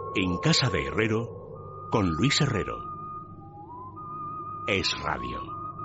En casa de Herrero, con Luis Herrero. Es Radio.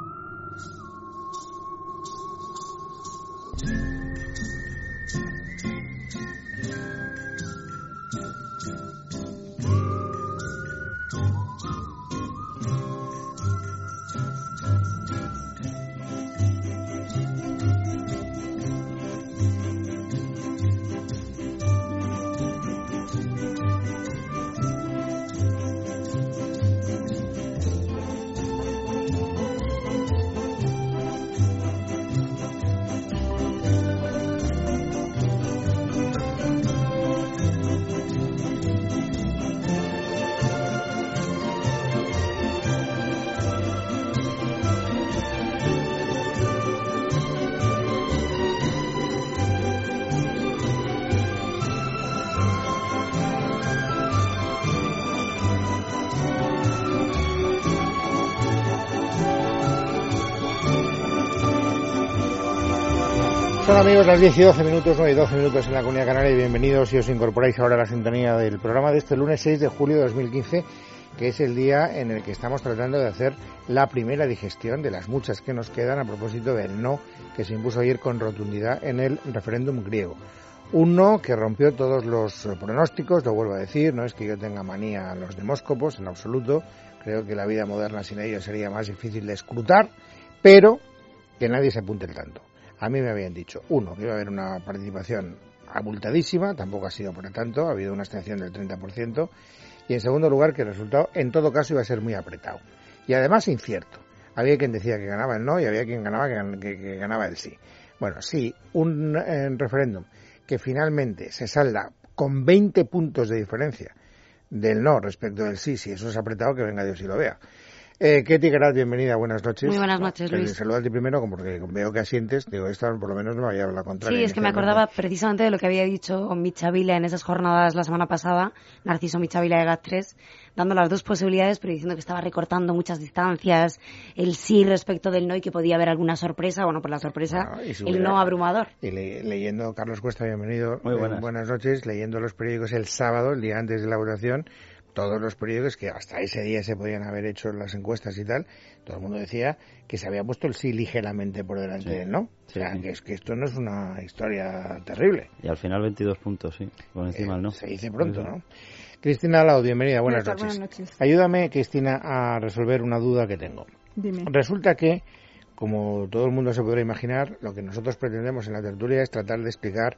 Son, amigos, las 10 y 12 minutos, 9 y 12 minutos en la Comunidad Canaria, y bienvenidos si os incorporáis ahora a la sintonía del programa de este lunes 6 de julio de 2015, que es el día en el que estamos tratando de hacer la primera digestión de las muchas que nos quedan a propósito del no que se impuso ayer con rotundidad en el referéndum griego. Un no que rompió todos los pronósticos, lo vuelvo a decir, no es que yo tenga manía a los demóscopos, en absoluto, creo que la vida moderna sin ellos sería más difícil de escrutar, pero que nadie se apunte el tanto. A mí me habían dicho, uno, que iba a haber una participación abultadísima, tampoco ha sido por tanto, ha habido una abstención del 30%, y en segundo lugar que el resultado en todo caso iba a ser muy apretado. Y además incierto. Había quien decía que ganaba el no y había quien ganaba que ganaba el sí. Bueno, sí, un referéndum que finalmente se salda con 20 puntos de diferencia del no respecto del sí, si eso es apretado, que venga Dios y lo vea. Ketty Garat, bienvenida, buenas noches. Muy buenas noches, Luis. Saludo a ti primero, porque veo que asientes, digo, esta por lo menos no me vaya a hablar la contraria. Sí, es que me acordaba precisamente de lo que había dicho Michavila en esas jornadas la semana pasada, Narciso Michavila de GAT3, dando las dos posibilidades, pero diciendo que estaba recortando muchas distancias, el sí respecto del no y que podía haber alguna sorpresa. Bueno, pues la sorpresa, el no abrumador. Y leyendo, Carlos Cuesta, bienvenido. Muy buenas. Buenas noches, leyendo los periódicos el sábado, el día antes de la votación, todos los periódicos que hasta ese día se podían haber hecho las encuestas y tal, todo el mundo decía que se había puesto el sí ligeramente por delante del no. O sea, que esto no es una historia terrible. Y al final 22 puntos, sí, por encima del no. Se dice pronto, ¿no? Cristina Lau, bienvenida, buenas noches. Buenas noches. Ayúdame, Cristina, a resolver una duda que tengo. Dime. Resulta que, como todo el mundo se podrá imaginar, lo que nosotros pretendemos en la tertulia es tratar de explicar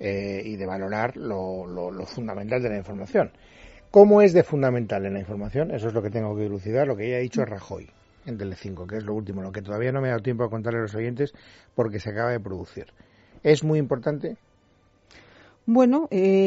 y de valorar lo fundamental de la información. ¿Cómo es de fundamental en la información? Eso es lo que tengo que dilucidar, lo que ya ha dicho Rajoy en Telecinco, que es lo último, lo que todavía no me ha dado tiempo a contarle a los oyentes porque se acaba de producir. ¿Es muy importante? Bueno,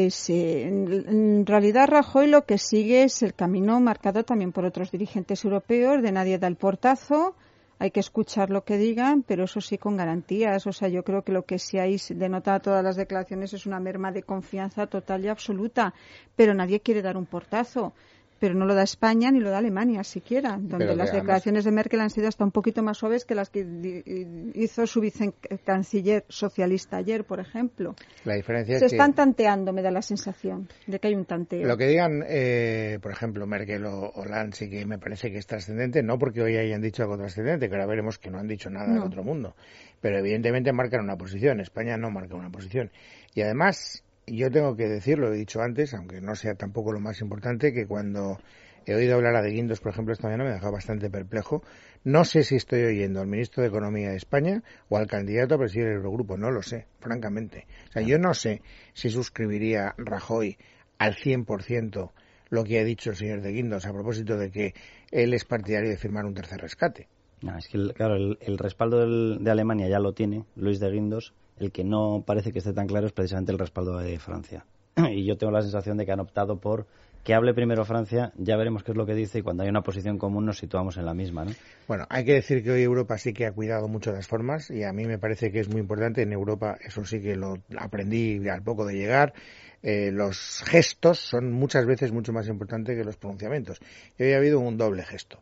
en realidad Rajoy lo que sigue es el camino marcado también por otros dirigentes europeos, de nadie da el portazo. Hay que escuchar lo que digan, pero eso sí con garantías. O sea, yo creo que lo que sí hay denota todas las declaraciones es una merma de confianza total y absoluta. Pero nadie quiere dar un portazo. Pero no lo da España ni lo da Alemania siquiera, donde las declaraciones de Merkel han sido hasta un poquito más suaves que las que hizo su vicecanciller socialista ayer, por ejemplo. La diferencia se están tanteando, me da la sensación de que hay un tanteo. Lo que digan, por ejemplo, Merkel o Hollande, sí que me parece que es trascendente, no porque hoy hayan dicho algo trascendente, que ahora veremos que no han dicho nada del otro mundo, pero evidentemente marcan una posición. España no marca una posición. Y además, yo tengo que decir, lo he dicho antes, aunque no sea tampoco lo más importante, que cuando he oído hablar a De Guindos, por ejemplo, esta mañana me ha dejado bastante perplejo. No sé si estoy oyendo al ministro de Economía de España o al candidato a presidir el Eurogrupo, no lo sé, francamente. O sea, yo no sé si suscribiría Rajoy al 100% lo que ha dicho el señor De Guindos a propósito de que él es partidario de firmar un tercer rescate. No, es que, claro, el respaldo de Alemania ya lo tiene Luis De Guindos. El que no parece que esté tan claro es precisamente el respaldo de Francia. Y yo tengo la sensación de que han optado por que hable primero Francia, ya veremos qué es lo que dice y cuando hay una posición común nos situamos en la misma, ¿no? Bueno, hay que decir que hoy Europa sí que ha cuidado mucho las formas y a mí me parece que es muy importante. En Europa eso sí que lo aprendí al poco de llegar. Los gestos son muchas veces mucho más importantes que los pronunciamientos. Y hoy ha habido un doble gesto.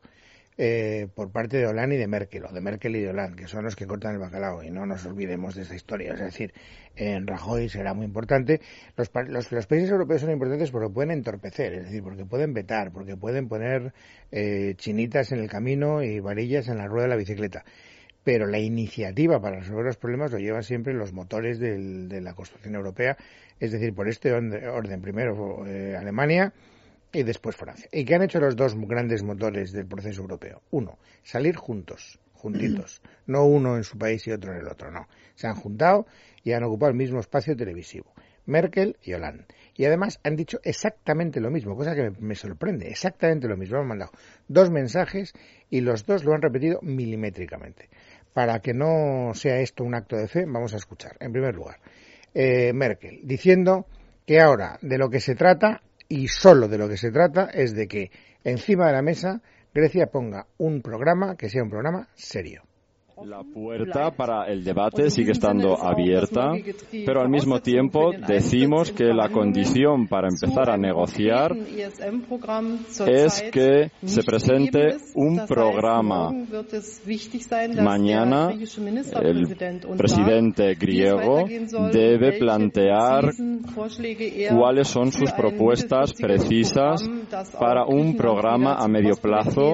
por parte de Hollande y de Merkel, o de Merkel y de Hollande, que son los que cortan el bacalao, y no nos olvidemos de esa historia. Es decir, en Rajoy será muy importante. Los países europeos son importantes porque pueden entorpecer, es decir, porque pueden vetar, porque pueden poner chinitas en el camino y varillas en la rueda de la bicicleta. Pero la iniciativa para resolver los problemas lo llevan siempre los motores de la construcción europea, es decir, por este orden, primero Alemania y después Francia. ¿Y qué han hecho los dos grandes motores del proceso europeo? Uno, salir juntitos, no uno en su país y otro en el otro, no. Se han juntado y han ocupado el mismo espacio televisivo, Merkel y Hollande. Y además han dicho exactamente lo mismo, cosa que me sorprende, exactamente lo mismo. Han mandado dos mensajes y los dos lo han repetido milimétricamente. Para que no sea esto un acto de fe, vamos a escuchar. En primer lugar, Merkel diciendo que ahora de lo que se trata, y solo de lo que se trata, es de que encima de la mesa Grecia ponga un programa que sea un programa serio. La puerta para el debate sigue estando abierta, pero al mismo tiempo decimos que la condición para empezar a negociar es que se presente un programa. Mañana el presidente griego debe plantear cuáles son sus propuestas precisas para un programa a medio plazo.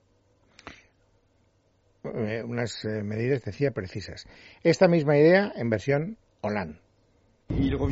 Unas medidas, decía, precisas. Esta misma idea en versión Hollande. Y el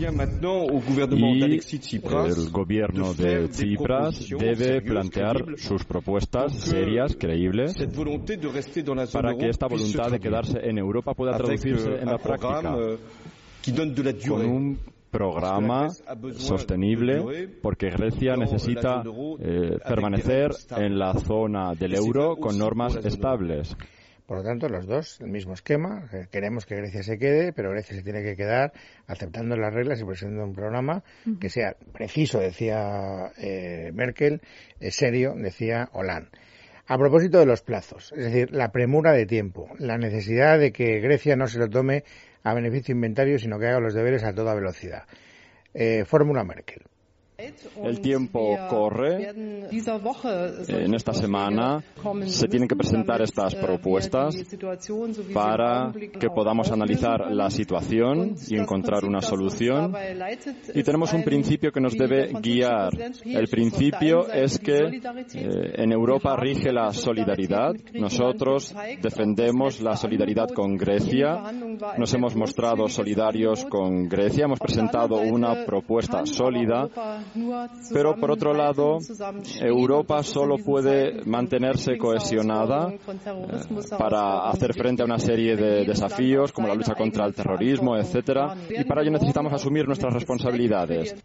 gobierno de Tsipras debe plantear sus propuestas serias, creíbles, para que esta voluntad de quedarse en Europa pueda traducirse en la práctica con un programa sostenible, porque Grecia necesita permanecer en la zona del euro con normas estables. Por lo tanto, los dos, el mismo esquema. Queremos que Grecia se quede, pero Grecia se tiene que quedar aceptando las reglas y presentando un programa que sea preciso, decía Merkel, serio, decía Hollande. A propósito de los plazos, es decir, la premura de tiempo, la necesidad de que Grecia no se lo tome a beneficio inventario, sino que haga los deberes a toda velocidad. Fórmula Merkel. El tiempo corre. En esta semana se tienen que presentar estas propuestas para que podamos analizar la situación y encontrar una solución. Y tenemos un principio que nos debe guiar. El principio es que en Europa rige la solidaridad. Nosotros defendemos la solidaridad con Grecia. Nos hemos mostrado solidarios con Grecia. Hemos presentado una propuesta sólida. Pero, por otro lado, Europa solo puede mantenerse cohesionada para hacer frente a una serie de desafíos como la lucha contra el terrorismo, etcétera, y para ello necesitamos asumir nuestras responsabilidades.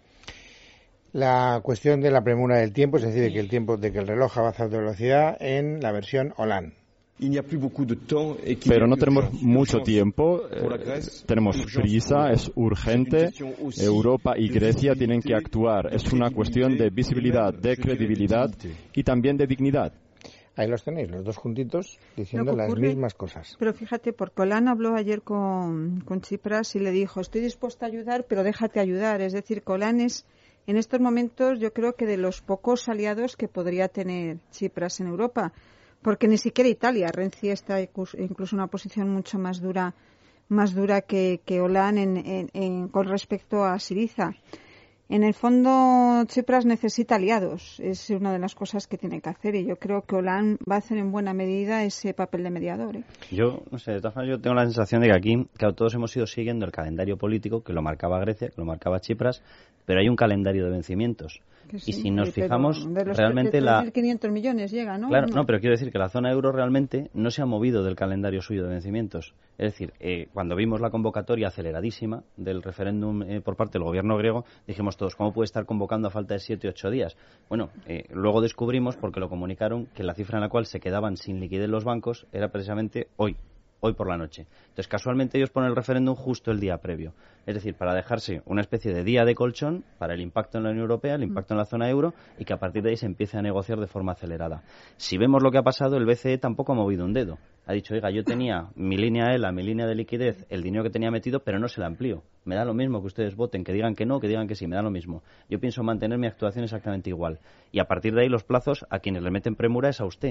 La cuestión de la premura del tiempo, es decir, de que el reloj avanza a alta velocidad en la versión Hollande. Pero no tenemos mucho tiempo, tenemos prisa, es urgente. Europa y Grecia tienen que actuar. Es una cuestión de visibilidad, de credibilidad y también de dignidad. Ahí los tenéis, los dos juntitos, diciendo las mismas cosas. Pero fíjate, porque Hollande habló ayer con Tsipras y le dijo, estoy dispuesto a ayudar, pero déjate ayudar. Es decir, que Hollande es, en estos momentos, yo creo que de los pocos aliados que podría tener Tsipras en Europa. Porque ni siquiera Italia, Renzi está incluso en una posición mucho más dura que Hollande con respecto a Syriza. En el fondo, Tsipras necesita aliados, es una de las cosas que tiene que hacer, y yo creo que Hollande va a hacer en buena medida ese papel de mediador. Yo, no sé, de todas maneras, yo tengo la sensación de que aquí, claro, todos hemos ido siguiendo el calendario político que lo marcaba Grecia, que lo marcaba Tsipras, pero hay un calendario de vencimientos. Sí, y si nos fijamos, realmente de 1.500 millones llega, ¿no? Claro, no, pero quiero decir que la zona euro realmente no se ha movido del calendario suyo de vencimientos. Es decir, cuando vimos la convocatoria aceleradísima del referéndum por parte del gobierno griego, dijimos todos, ¿cómo puede estar convocando a falta de 7 u 8 días? Bueno, luego descubrimos, porque lo comunicaron, que la cifra en la cual se quedaban sin liquidez los bancos era precisamente hoy por la noche. Entonces, casualmente ellos ponen el referéndum justo el día previo. Es decir, para dejarse una especie de día de colchón para el impacto en la Unión Europea, el impacto en la zona euro, y que a partir de ahí se empiece a negociar de forma acelerada. Si vemos lo que ha pasado, el BCE tampoco ha movido un dedo. Ha dicho, oiga, yo tenía mi línea ELA, mi línea de liquidez, el dinero que tenía metido, pero no se la amplío. Me da lo mismo que ustedes voten, que digan que no, que digan que sí, me da lo mismo. Yo pienso mantener mi actuación exactamente igual. Y a partir de ahí los plazos, a quienes le meten premura es a usted,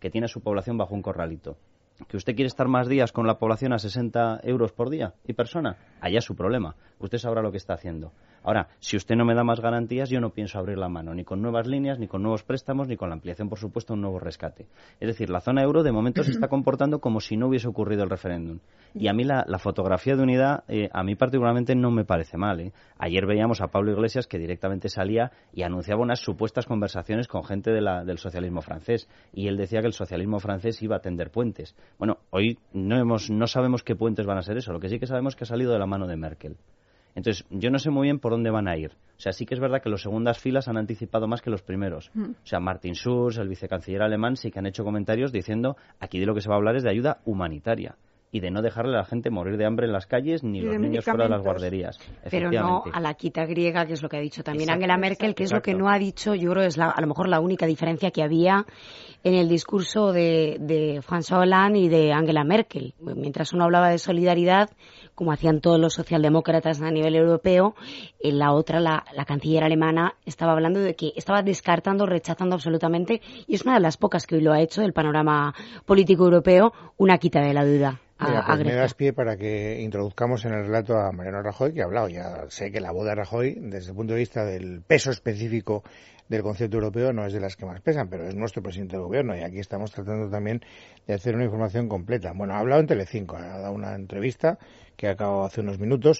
que tiene a su población bajo un corralito. ¿Que usted quiere estar más días con la población a 60 euros por día y persona? Allá es su problema. Usted sabrá lo que está haciendo. Ahora, si usted no me da más garantías, yo no pienso abrir la mano, ni con nuevas líneas, ni con nuevos préstamos, ni con la ampliación, por supuesto, un nuevo rescate. Es decir, la zona euro de momento se está comportando como si no hubiese ocurrido el referéndum. Y a mí la fotografía de unidad, a mí particularmente no me parece mal, ¿eh? Ayer veíamos a Pablo Iglesias que directamente salía y anunciaba unas supuestas conversaciones con gente del socialismo francés. Y él decía que el socialismo francés iba a tender puentes. Bueno, hoy no sabemos qué puentes van a ser eso. Lo que sí que sabemos es que ha salido de la mano de Merkel. Entonces, yo no sé muy bien por dónde van a ir. O sea, sí que es verdad que los segundas filas han anticipado más que los primeros. O sea, Martin Schulz, el vicecanciller alemán, sí que han hecho comentarios diciendo aquí de lo que se va a hablar es de ayuda humanitaria y de no dejarle a la gente morir de hambre en las calles ni los niños fuera de las guarderías. Pero no a la quita griega, que es lo que ha dicho también Angela Merkel, que es exacto. lo que no ha dicho, yo creo es a lo mejor la única diferencia que había en el discurso de François Hollande y de Angela Merkel. Mientras uno hablaba de solidaridad, como hacían todos los socialdemócratas a nivel europeo, en la otra, la canciller alemana, estaba hablando de que estaba descartando, rechazando absolutamente, y es una de las pocas que hoy lo ha hecho del panorama político europeo, una quita de la duda. Mira, pues me das pie para que introduzcamos en el relato a Mariano Rajoy, que ha hablado. Ya sé que la voz de Rajoy, desde el punto de vista del peso específico del concepto europeo, no es de las que más pesan, pero es nuestro presidente del gobierno y aquí estamos tratando también de hacer una información completa. Bueno, ha hablado en Telecinco, ha dado una entrevista que ha acabado hace unos minutos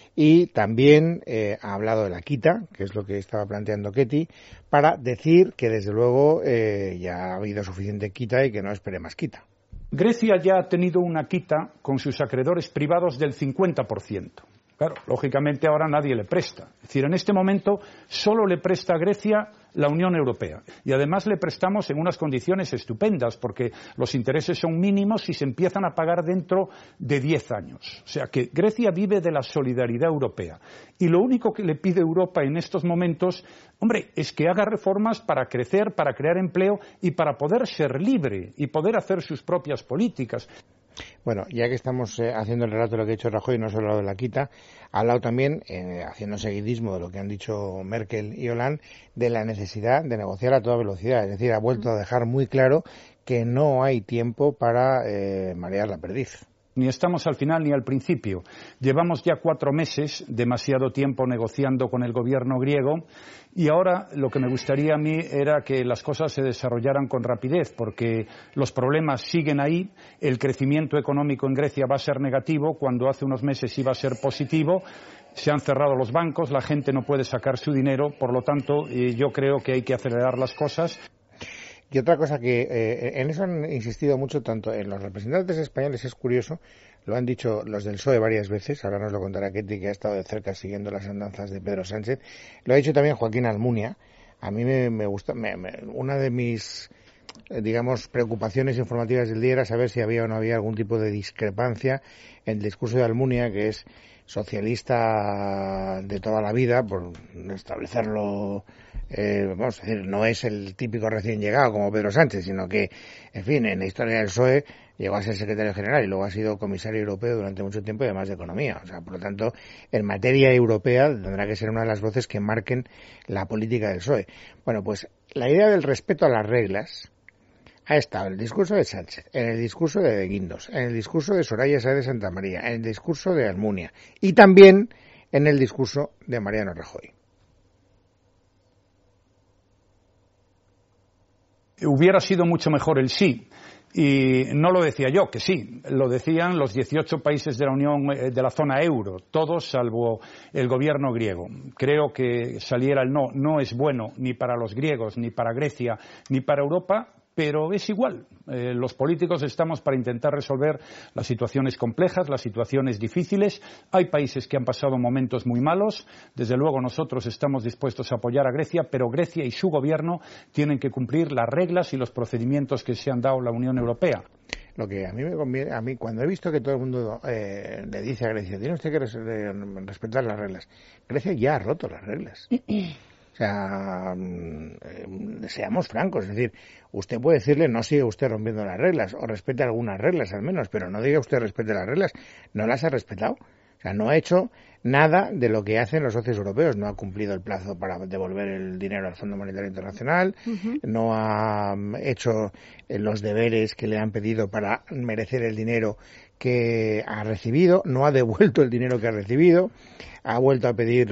y también ha hablado de la quita, que es lo que estaba planteando Ketty, para decir que desde luego ya ha habido suficiente quita y que no espere más quita. Grecia ya ha tenido una quita con sus acreedores privados del 50%. Claro, lógicamente ahora nadie le presta. Es decir, en este momento solo le presta a Grecia la Unión Europea. Y además le prestamos en unas condiciones estupendas, porque los intereses son mínimos y se empiezan a pagar dentro de 10 años. O sea que Grecia vive de la solidaridad europea. Y lo único que le pide Europa en estos momentos, hombre, es que haga reformas para crecer, para crear empleo y para poder ser libre y poder hacer sus propias políticas. Bueno, ya que estamos haciendo el relato de lo que ha dicho Rajoy, no solo hablado de la quita, ha hablado también, haciendo seguidismo de lo que han dicho Merkel y Hollande, de la necesidad de negociar a toda velocidad. Es decir, ha vuelto a dejar muy claro que no hay tiempo para marear la perdiz. Ni estamos al final ni al principio. Llevamos ya 4 meses, demasiado tiempo negociando con el gobierno griego, y ahora lo que me gustaría a mí era que las cosas se desarrollaran con rapidez, porque los problemas siguen ahí, el crecimiento económico en Grecia va a ser negativo, cuando hace unos meses iba a ser positivo, se han cerrado los bancos, la gente no puede sacar su dinero, por lo tanto yo creo que hay que acelerar las cosas. Y otra cosa que en eso han insistido mucho tanto en los representantes españoles, es curioso, lo han dicho los del PSOE varias veces, ahora nos lo contará Ketty, que ha estado de cerca siguiendo las andanzas de Pedro Sánchez, lo ha dicho también Joaquín Almunia. A mí me gusta, una de mis, digamos, preocupaciones informativas del día era saber si había o no había algún tipo de discrepancia en el discurso de Almunia, que es socialista de toda la vida, por establecerlo, vamos a decir, no es el típico recién llegado como Pedro Sánchez, sino que, en fin, en la historia del PSOE llegó a ser secretario general y luego ha sido comisario europeo durante mucho tiempo y además de economía. O sea, por lo tanto, en materia europea tendrá que ser una de las voces que marquen la política del PSOE. Bueno, pues la idea del respeto a las reglas ha estado en el discurso de Sánchez, en el discurso de Guindos, en el discurso de Soraya Sáez de Santamaría, en el discurso de Almunia y también en el discurso de Mariano Rajoy. Hubiera sido mucho mejor el sí. Y no lo decía yo, que sí, lo decían los 18 países de la Unión, de la zona euro, todos salvo el gobierno griego. Creo que saliera el no, no es bueno ni para los griegos, ni para Grecia, ni para Europa, pero es igual. Los políticos estamos para intentar resolver las situaciones complejas, las situaciones difíciles. Hay países que han pasado momentos muy malos. Desde luego nosotros estamos dispuestos a apoyar a Grecia, pero Grecia y su gobierno tienen que cumplir las reglas y los procedimientos que se han dado la Unión Europea. Lo que a mí me conviene, a mí cuando he visto que todo el mundo le dice a Grecia, tiene usted que respetar las reglas. Grecia ya ha roto las reglas. O sea, seamos francos, es decir, usted puede decirle no sigue usted rompiendo las reglas o respete algunas reglas al menos, pero no diga usted respete las reglas, no las ha respetado. O sea, no ha hecho nada de lo que hacen los socios europeos. No ha cumplido el plazo para devolver el dinero al Fondo Monetario Internacional, no ha hecho los deberes que le han pedido para merecer el dinero que ha recibido, no ha devuelto el dinero que ha recibido, ha vuelto a pedir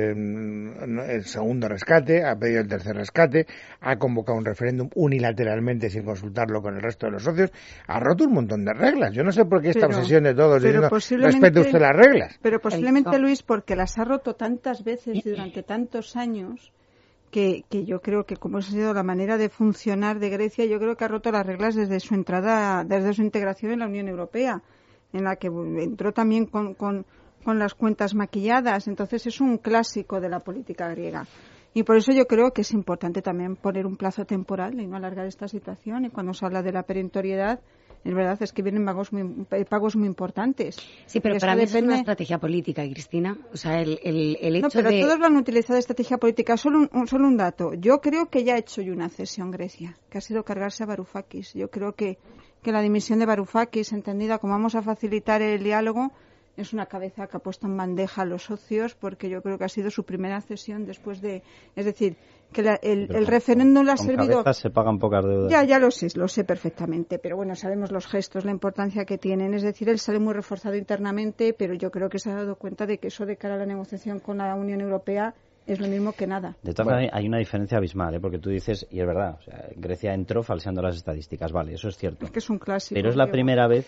el segundo rescate, ha pedido el tercer rescate, ha convocado un referéndum unilateralmente sin consultarlo con el resto de los socios, ha roto un montón de reglas. Yo no sé por qué esta obsesión de todos diciendo respete usted las reglas. Pero posiblemente, Luis, porque las ha roto tantas veces durante tantos años que yo creo que como ha sido la manera de funcionar de Grecia, yo creo que ha roto las reglas desde su entrada, desde su integración en la Unión Europea, en la que entró también con las cuentas maquilladas. Entonces es un clásico de la política griega. Y por eso yo creo que es importante también poner un plazo temporal y no alargar esta situación. Y cuando se habla de la perentoriedad, es verdad, es que vienen pagos muy importantes. Sí, pero para mí es una estrategia política, Cristina. O sea, el hecho no, pero todos lo han utilizado de estrategia política. Solo un dato. Yo creo que ya ha hecho una cesión Grecia, que ha sido cargarse a Varoufakis. Yo creo que la dimisión de Varoufakis, entendida como vamos a facilitar el diálogo, es una cabeza que ha puesto en bandeja a los socios, porque yo creo que ha sido su primera cesión después de... Es decir, que el referéndum le ha servido... Con se pagan pocas deudas. Ya lo sé perfectamente, pero bueno, sabemos los gestos, la importancia que tienen. Es decir, él sale muy reforzado internamente, pero yo creo que se ha dado cuenta de que eso de cara a la negociación con la Unión Europea es lo mismo que nada. De todas maneras, hay una diferencia abismal, porque tú dices, y es verdad, o sea, Grecia entró falseando las estadísticas, vale, eso es cierto. Es que es un clásico. Pero es la primera vez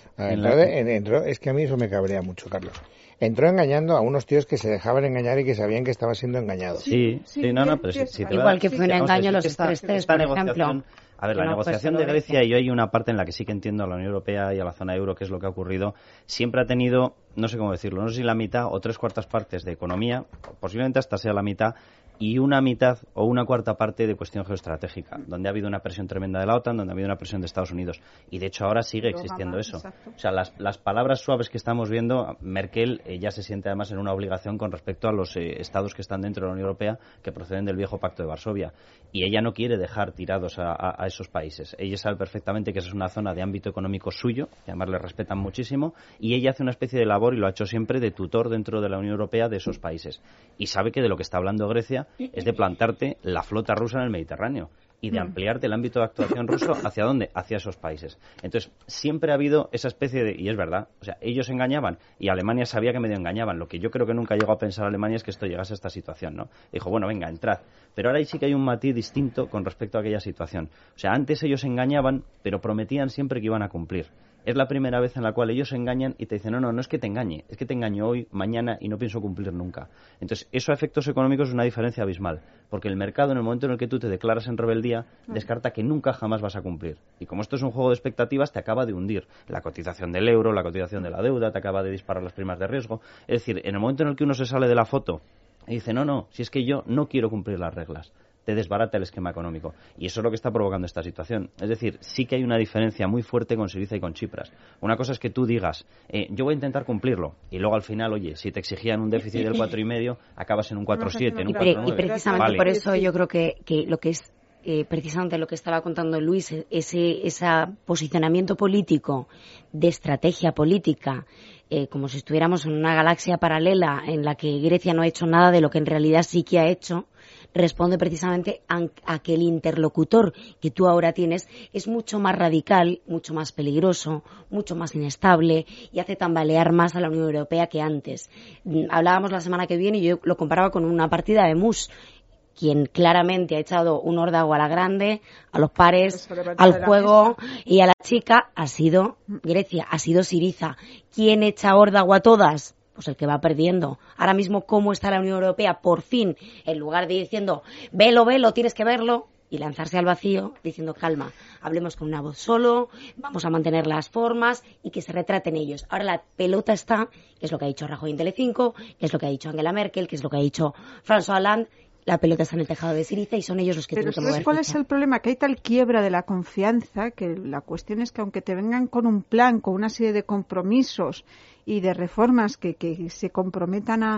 entró, es que a mí eso me cabrea mucho, Carlos. Entró engañando a unos tíos que se dejaban engañar y que sabían que estaba siendo engañado. Sí, pero sí, igual que fue un engaño los estrés, por ejemplo. A ver, la negociación de Grecia, y hay una parte en la que sí que entiendo a la Unión Europea y a la zona euro, que es lo que ha ocurrido, siempre ha tenido, no sé cómo decirlo, no sé si la mitad o 3/4 partes de economía, posiblemente hasta sea la mitad, y una mitad o una cuarta parte de cuestión geoestratégica, donde ha habido una presión tremenda de la OTAN, donde ha habido una presión de Estados Unidos. Y de hecho ahora sigue existiendo eso. Exacto. O sea, las palabras suaves que estamos viendo, Merkel ya se siente además en una obligación con respecto a los estados que están dentro de la Unión Europea, que proceden del viejo Pacto de Varsovia. Y ella no quiere dejar tirados a esos países. Ella sabe perfectamente que esa es una zona de ámbito económico suyo, que además le respetan muchísimo, y ella hace una especie de labor, y lo ha hecho siempre, de tutor dentro de la Unión Europea de esos países. Y sabe que de lo que está hablando Grecia es de plantarte la flota rusa en el Mediterráneo y de ampliarte el ámbito de actuación ruso ¿hacia dónde? Hacia esos países. Entonces, siempre ha habido esa especie de... Y es verdad, o sea, ellos engañaban y Alemania sabía que medio engañaban. Lo que yo creo que nunca llegó a pensar Alemania es que esto llegase a esta situación, ¿no? Dijo, bueno, venga, entrad. Pero ahora sí que hay un matiz distinto con respecto a aquella situación. O sea, antes ellos engañaban, pero prometían siempre que iban a cumplir. Es la primera vez en la cual ellos se engañan y te dicen, no es que te engañe, es que te engaño hoy, mañana y no pienso cumplir nunca. Entonces, eso a efectos económicos es una diferencia abismal, porque el mercado, en el momento en el que tú te declaras en rebeldía, descarta que nunca jamás vas a cumplir. Y como esto es un juego de expectativas, te acaba de hundir. La cotización del euro, la cotización de la deuda, te acaba de disparar las primas de riesgo. Es decir, en el momento en el que uno se sale de la foto y dice, si es que yo no quiero cumplir las reglas, te desbarata el esquema económico. Y eso es lo que está provocando esta situación. Es decir, sí que hay una diferencia muy fuerte con Syriza y con Tsipras. Una cosa es que tú digas, yo voy a intentar cumplirlo, y luego al final, oye, si te exigían un déficit del 4,5, acabas en un 4,7, en un 4,9. Y precisamente por eso yo creo que lo que es precisamente lo que estaba contando Luis, ese posicionamiento político, de estrategia política, como si estuviéramos en una galaxia paralela en la que Grecia no ha hecho nada de lo que en realidad sí que ha hecho, responde precisamente a que el interlocutor que tú ahora tienes es mucho más radical, mucho más peligroso, mucho más inestable y hace tambalear más a la Unión Europea que antes. Hablábamos la semana que viene y yo lo comparaba con una partida de mus. Quien claramente ha echado un órdago a la grande, a los pares, al juego y a la chica ha sido Grecia, ha sido Syriza. ¿Quién echa órdago a todas? Pues el que va perdiendo. Ahora mismo, ¿cómo está la Unión Europea? Por fin, en lugar de diciendo, velo, tienes que verlo, y lanzarse al vacío diciendo, calma, hablemos con una voz solo, vamos a mantener las formas y que se retraten ellos. Ahora la pelota está, que es lo que ha dicho Rajoy en Telecinco, que es lo que ha dicho Angela Merkel, que es lo que ha dicho François Hollande. La pelota está en el tejado de Syriza y son ellos los que tienen que mover. Pero ¿cuál es el problema? Que hay tal quiebra de la confianza que la cuestión es que aunque te vengan con un plan, con una serie de compromisos y de reformas que se comprometan a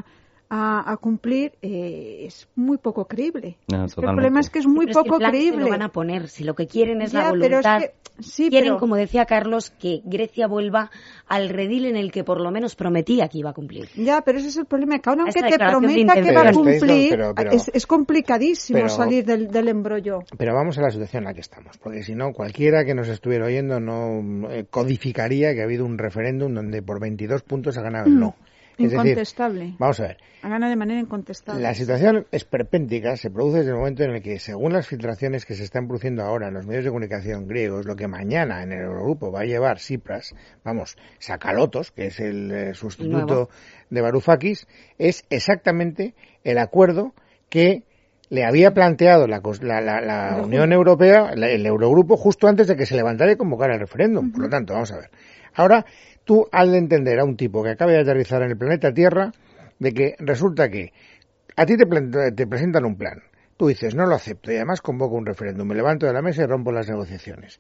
a cumplir, es muy poco creíble. No, el problema es que es muy poco creíble. Lo van a poner, si lo que quieren es ya, la voluntad. Pero es que, quieren, como decía Carlos, que Grecia vuelva al redil en el que por lo menos prometía que iba a cumplir. Ya, pero ese es el problema, que aunque te prometa que va a cumplir, es complicadísimo salir del embrollo. Pero vamos a la situación en la que estamos, porque si no, cualquiera que nos estuviera oyendo no codificaría que ha habido un referéndum donde por 22 puntos ha ganado el no. Es incontestable. Decir, vamos a ver. Ha ganado de manera incontestable. La situación esperpéntica se produce desde el momento en el que, según las filtraciones que se están produciendo ahora en los medios de comunicación griegos, lo que mañana en el Eurogrupo va a llevar Tsipras, Sakalotos, que es el sustituto de Varoufakis, es exactamente el acuerdo que le había planteado la Unión Europea, el Eurogrupo, justo antes de que se levantara y convocara el referéndum. Por lo tanto, vamos a ver. Ahora, tú has de entender a un tipo que acaba de aterrizar en el planeta Tierra de que resulta que a ti te presentan un plan. Tú dices, no lo acepto y además convoco un referéndum. Me levanto de la mesa y rompo las negociaciones.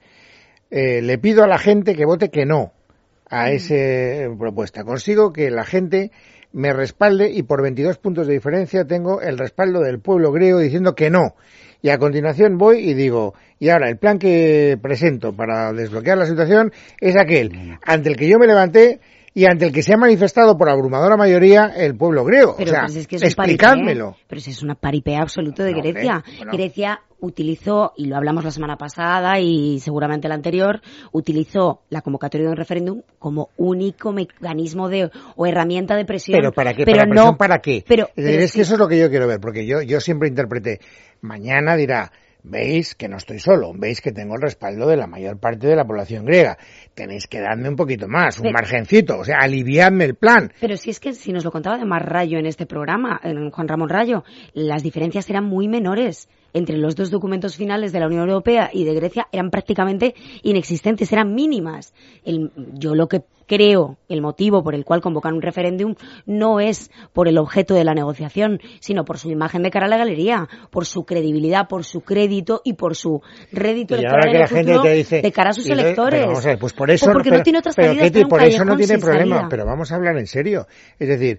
Le pido a la gente que vote que no a esa propuesta. Consigo que la gente me respalde y por 22 puntos de diferencia tengo el respaldo del pueblo griego diciendo que no. Y a continuación voy y digo, y ahora el plan que presento para desbloquear la situación es aquel ante el que yo me levanté y ante el que se ha manifestado por abrumadora mayoría el pueblo griego. Pero, o sea, pues es que es explicádmelo. Pero si es una paripea absoluto de Grecia. Bueno. Grecia utilizó, y lo hablamos la semana pasada y seguramente la anterior, utilizó la convocatoria de un referéndum como único mecanismo o herramienta de presión. ¿Pero para qué? Pero ¿Para presión para qué? Es que eso es lo que yo quiero ver, porque yo siempre interpreté, mañana dirá, veis que no estoy solo, veis que tengo el respaldo de la mayor parte de la población griega. Tenéis que darme un poquito más, un margencito, o sea, aliviadme el plan. Pero si es que, si nos lo contaba además Rayo en este programa, en Juan Ramón Rayo, las diferencias eran muy menores. Entre los dos documentos finales de la Unión Europea y de Grecia eran prácticamente inexistentes, eran mínimas. Yo lo que creo, el motivo por el cual convocan un referéndum no es por el objeto de la negociación, sino por su imagen de cara a la galería, por su credibilidad, por su crédito y por su rédito electoral en el futuro de cara a sus electores. Pero vamos a ver, pues por eso, porque no tiene otra salida, por eso no tiene problema, salida. Pero vamos a hablar en serio. Es decir,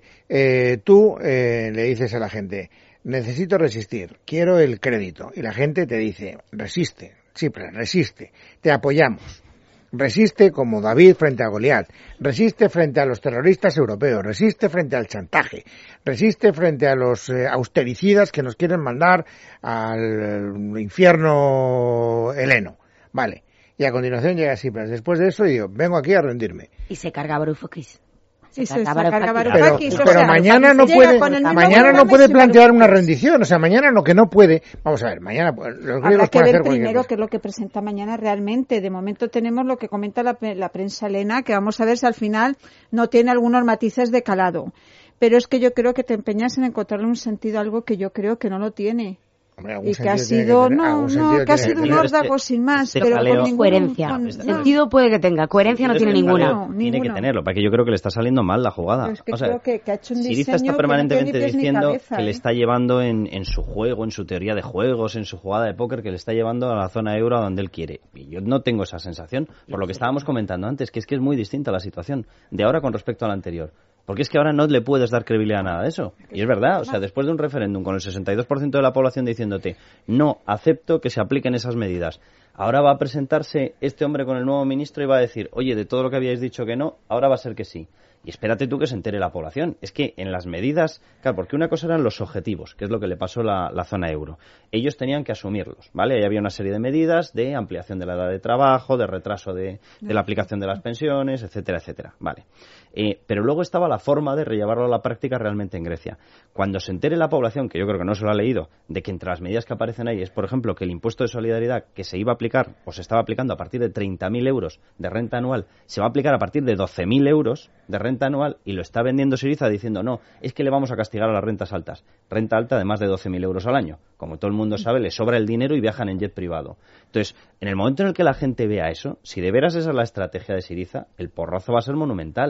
tú le dices a la gente, necesito resistir, quiero el crédito. Y la gente te dice, resiste, Tsipras, resiste, te apoyamos. Resiste como David frente a Goliat, resiste frente a los terroristas europeos, resiste frente al chantaje, resiste frente a los austericidas que nos quieren mandar al infierno heleno. Vale. Y a continuación llega Tsipras. Después de eso digo, vengo aquí a rendirme. Y se carga Varoufakis. Pero mañana no puede plantear una rendición, o sea, mañana que no puede, vamos a ver, mañana los griegos pueden hacer primero qué es lo que presenta mañana realmente. De momento tenemos lo que comenta la prensa helena, que vamos a ver si al final no tiene algunos matices de calado. Pero es que yo creo que te empeñas en encontrarle un sentido a algo que yo creo que no lo tiene. Hombre, y que ha sido un órdago sin más, pero con coherencia. Sentido puede que tenga, coherencia no tiene ninguna. Tiene que tenerlo, porque yo creo que le está saliendo mal la jugada. Es que creo que ha hecho un Syriza está permanentemente diciendo que le está llevando en su juego, en su teoría de juegos, en su jugada de póker, que le está llevando a la zona euro a donde él quiere. Y yo no tengo esa sensación, por lo que estábamos comentando antes, que es muy distinta la situación de ahora con respecto a la anterior. Porque es que ahora no le puedes dar credibilidad a nada de eso. Y es verdad, o sea, después de un referéndum con el 62% de la población diciéndote no acepto que se apliquen esas medidas, ahora va a presentarse este hombre con el nuevo ministro y va a decir, oye, de todo lo que habíais dicho que no, ahora va a ser que sí. Y espérate tú que se entere la población. Es que en las medidas, claro, porque una cosa eran los objetivos, que es lo que le pasó a la zona euro. Ellos tenían que asumirlos, ¿vale? Ahí había una serie de medidas de ampliación de la edad de trabajo, de retraso de la aplicación de las pensiones, etcétera, etcétera, ¿vale? Pero luego estaba la forma de llevarlo a la práctica realmente en Grecia. Cuando se entere la población, que yo creo que no se lo ha leído, de que entre las medidas que aparecen ahí es, por ejemplo, que el impuesto de solidaridad que se iba a aplicar o se estaba aplicando a partir de 30.000 euros de renta anual, se va a aplicar a partir de 12.000 euros de renta anual y lo está vendiendo Syriza diciendo no, es que le vamos a castigar a las rentas altas. Renta alta de más de 12.000 euros al año. Como todo el mundo sabe, le sobra el dinero y viajan en jet privado. Entonces, en el momento en el que la gente vea eso, si de veras esa es la estrategia de Syriza, el porrazo va a ser monumental.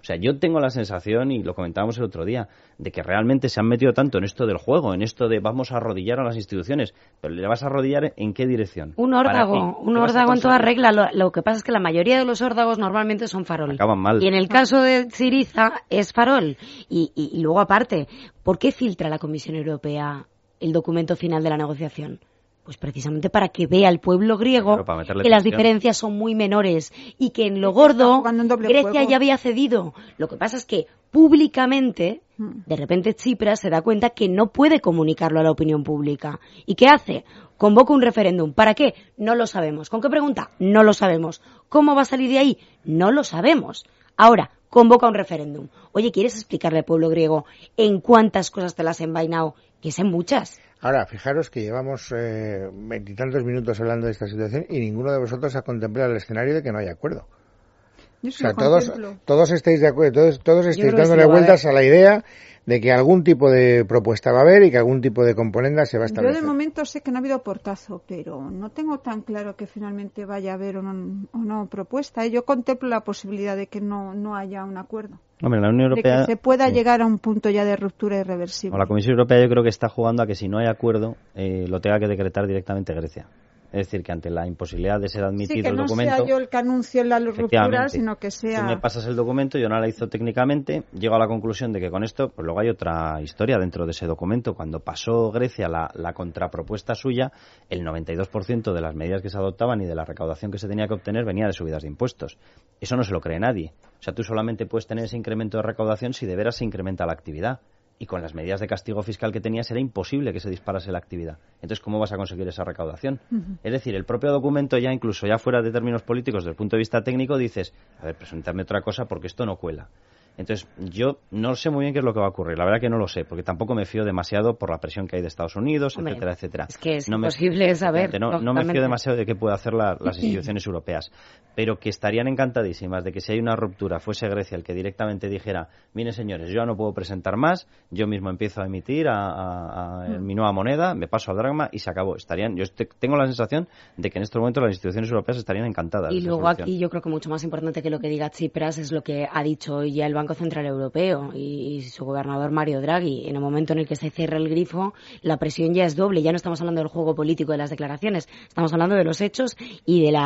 O sea, yo tengo la sensación, y lo comentábamos el otro día, de que realmente se han metido tanto en esto del juego, en esto de vamos a arrodillar a las instituciones, pero ¿le vas a arrodillar en qué dirección? Un órdago en toda regla. Lo que pasa es que la mayoría de los órdagos normalmente son farol. Acaban mal. Y en el caso de Syriza es farol. Y luego aparte, ¿por qué filtra la Comisión Europea el documento final de la negociación? Pues precisamente para que vea el pueblo griego que las diferencias son muy menores y que en lo gordo Grecia ya había cedido. Lo que pasa es que públicamente, de repente Tsipras se da cuenta que no puede comunicarlo a la opinión pública. ¿Y qué hace? Convoca un referéndum. ¿Para qué? No lo sabemos. ¿Con qué pregunta? No lo sabemos. ¿Cómo va a salir de ahí? No lo sabemos. Ahora, convoca un referéndum. Oye, ¿quieres explicarle al pueblo griego en cuántas cosas te las he envainado? Que es en muchas. Ahora, fijaros que llevamos 20 y tantos minutos hablando de esta situación y ninguno de vosotros ha contemplado el escenario de que no haya acuerdo. Yo o sea, todos estáis de acuerdo, todos estáis dándole vueltas a la idea de que algún tipo de propuesta va a haber y que algún tipo de componenda se va a establecer. Yo de momento sé que no ha habido portazo, pero no tengo tan claro que finalmente vaya a haber o no propuesta. Yo contemplo la posibilidad de que no haya un acuerdo. Hombre, la Unión Europea, de que se pueda llegar a un punto ya de ruptura irreversible. La Comisión Europea yo creo que está jugando a que si no hay acuerdo lo tenga que decretar directamente Grecia. Es decir, que ante la imposibilidad de ser admitido el documento... Sí, que no sea yo el que anuncie la ruptura, sino que sea... Tú me pasas el documento, yo no la hizo técnicamente, llego a la conclusión de que con esto, pues luego hay otra historia dentro de ese documento. Cuando pasó Grecia la contrapropuesta suya, el 92% de las medidas que se adoptaban y de la recaudación que se tenía que obtener venía de subidas de impuestos. Eso no se lo cree nadie. O sea, tú solamente puedes tener ese incremento de recaudación si de veras se incrementa la actividad. Y con las medidas de castigo fiscal que tenías era imposible que se disparase la actividad. Entonces, ¿cómo vas a conseguir esa recaudación? Es decir, el propio documento ya, incluso ya fuera de términos políticos, desde el punto de vista técnico, dices, a ver, preséntame otra cosa porque esto no cuela. Entonces, yo no sé muy bien qué es lo que va a ocurrir. La verdad que no lo sé, porque tampoco me fío demasiado por la presión que hay de Estados Unidos, etcétera, etcétera. Es que es imposible saber. No me fío demasiado de qué puede hacer las instituciones europeas, pero que estarían encantadísimas de que si hay una ruptura fuese Grecia el que directamente dijera, miren señores, yo ya no puedo presentar más, yo mismo empiezo a emitir mi nueva moneda, me paso al dracma y se acabó. Yo tengo la sensación de que en este momento las instituciones europeas estarían encantadas. Y luego aquí yo creo que mucho más importante que lo que diga Tsipras es lo que ha dicho ya el Banco Central Europeo y su gobernador Mario Draghi. En el momento en el que se cierra el grifo, la presión ya es doble. Ya no estamos hablando del juego político de las declaraciones, estamos hablando de los hechos y de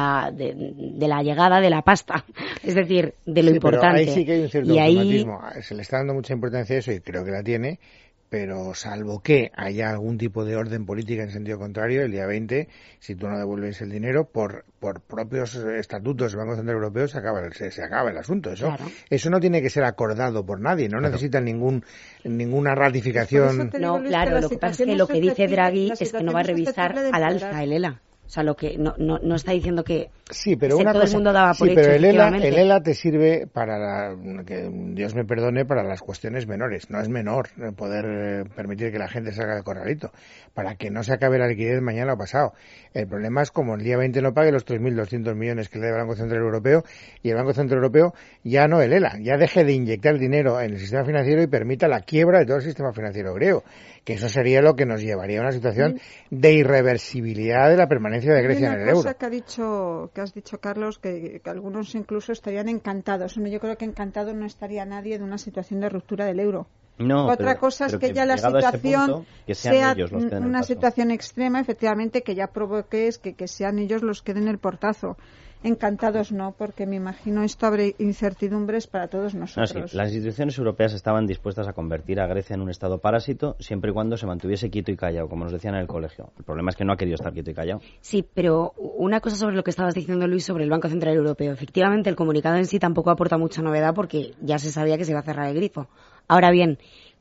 la llegada de la pasta, es decir, de lo importante. Pero ahí sí que hay un cierto automatismo. Se le está dando mucha importancia a eso y creo que la tiene, pero salvo que haya algún tipo de orden política en sentido contrario, el día 20, si tú no devuelves el dinero, por propios estatutos del Banco Central Europeo se acaba el asunto. Eso no tiene que ser acordado por nadie, no necesita ninguna ratificación. No, claro, lo que pasa es que lo que dice Draghi es que no va a revisar al alza el ELA. O sea, lo que no está diciendo que sí, pero una todo cosa, el mundo daba por sí, hecho, pero el ELA te sirve para, que Dios me perdone, para las cuestiones menores. No es menor poder permitir que la gente salga del corralito, para que no se acabe la liquidez mañana o pasado. El problema es como el día 20 no pague los 3.200 millones que le da el Banco Central Europeo y el Banco Central Europeo ya no el ELA, ya deje de inyectar dinero en el sistema financiero y permita la quiebra de todo el sistema financiero griego, que eso sería lo que nos llevaría a una situación de irreversibilidad de la permanencia de Grecia en el euro. Una cosa que has dicho, Carlos, que algunos incluso estarían encantados. Yo creo que encantado no estaría nadie de una situación de ruptura del euro. No, otra cosa es que ya la situación sea una situación extrema, efectivamente, que ya provoque que sean ellos los que den el portazo. Encantados no, porque me imagino esto abre incertidumbres para todos nosotros. No, sí. Las instituciones europeas estaban dispuestas a convertir a Grecia en un estado parásito siempre y cuando se mantuviese quieto y callado, como nos decían en el colegio. El problema es que no ha querido estar quieto y callado. Sí, pero una cosa sobre lo que estabas diciendo, Luis, sobre el Banco Central Europeo. Efectivamente, el comunicado en sí tampoco aporta mucha novedad porque ya se sabía que se iba a cerrar el grifo. Ahora bien,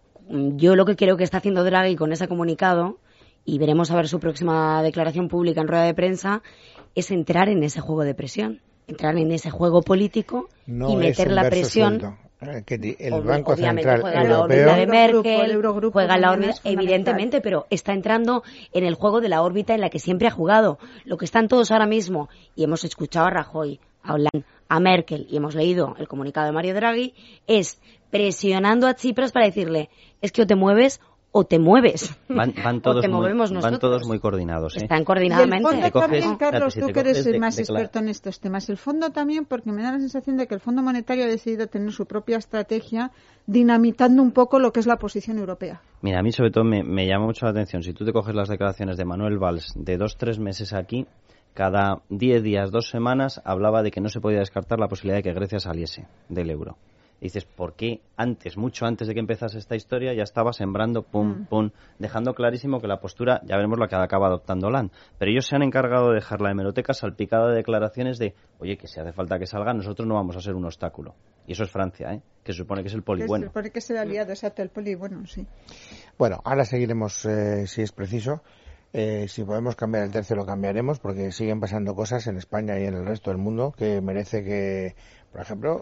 yo lo que creo que está haciendo Draghi con ese comunicado, y veremos a ver su próxima declaración pública en rueda de prensa, es entrar en ese juego de presión, entrar en ese juego político y meter la presión. El Banco Central juega Europeo, la órbita de Merkel, juega la órbita, evidentemente, pero está entrando en el juego de la órbita en la que siempre ha jugado. Lo que están todos ahora mismo, y hemos escuchado a Rajoy, a Hollande, a Merkel, y hemos leído el comunicado de Mario Draghi, es presionando a Tsipras para decirle, es que o te mueves o te mueves. Van todos, o te movemos nosotros. Van todos muy coordinados. Están coordinadamente. Y el fondo también, Carlos, tú que eres más experto en estos temas. El fondo también, porque me da la sensación de que el Fondo Monetario ha decidido tener su propia estrategia, dinamitando un poco lo que es la posición europea. Mira, a mí sobre todo me llama mucho la atención. Si tú te coges las declaraciones de Manuel Valls de 2-3 meses aquí, cada 10 días, 2 semanas, hablaba de que no se podía descartar la posibilidad de que Grecia saliese del euro. Y dices, ¿por qué antes, mucho antes de que empezase esta historia, ya estaba sembrando, pum, dejando clarísimo que la postura, ya veremos la que acaba adoptando Hollande? Pero ellos se han encargado de dejar la hemeroteca salpicada de declaraciones de, oye, que si hace falta que salga, nosotros no vamos a ser un obstáculo. Y eso es Francia, que se supone que es el poli bueno. Se supone que es el aliado, exacto, el poli bueno, sí. Bueno, ahora seguiremos, si es preciso. Si podemos cambiar el tercio lo cambiaremos, porque siguen pasando cosas en España y en el resto del mundo que merece que, por ejemplo,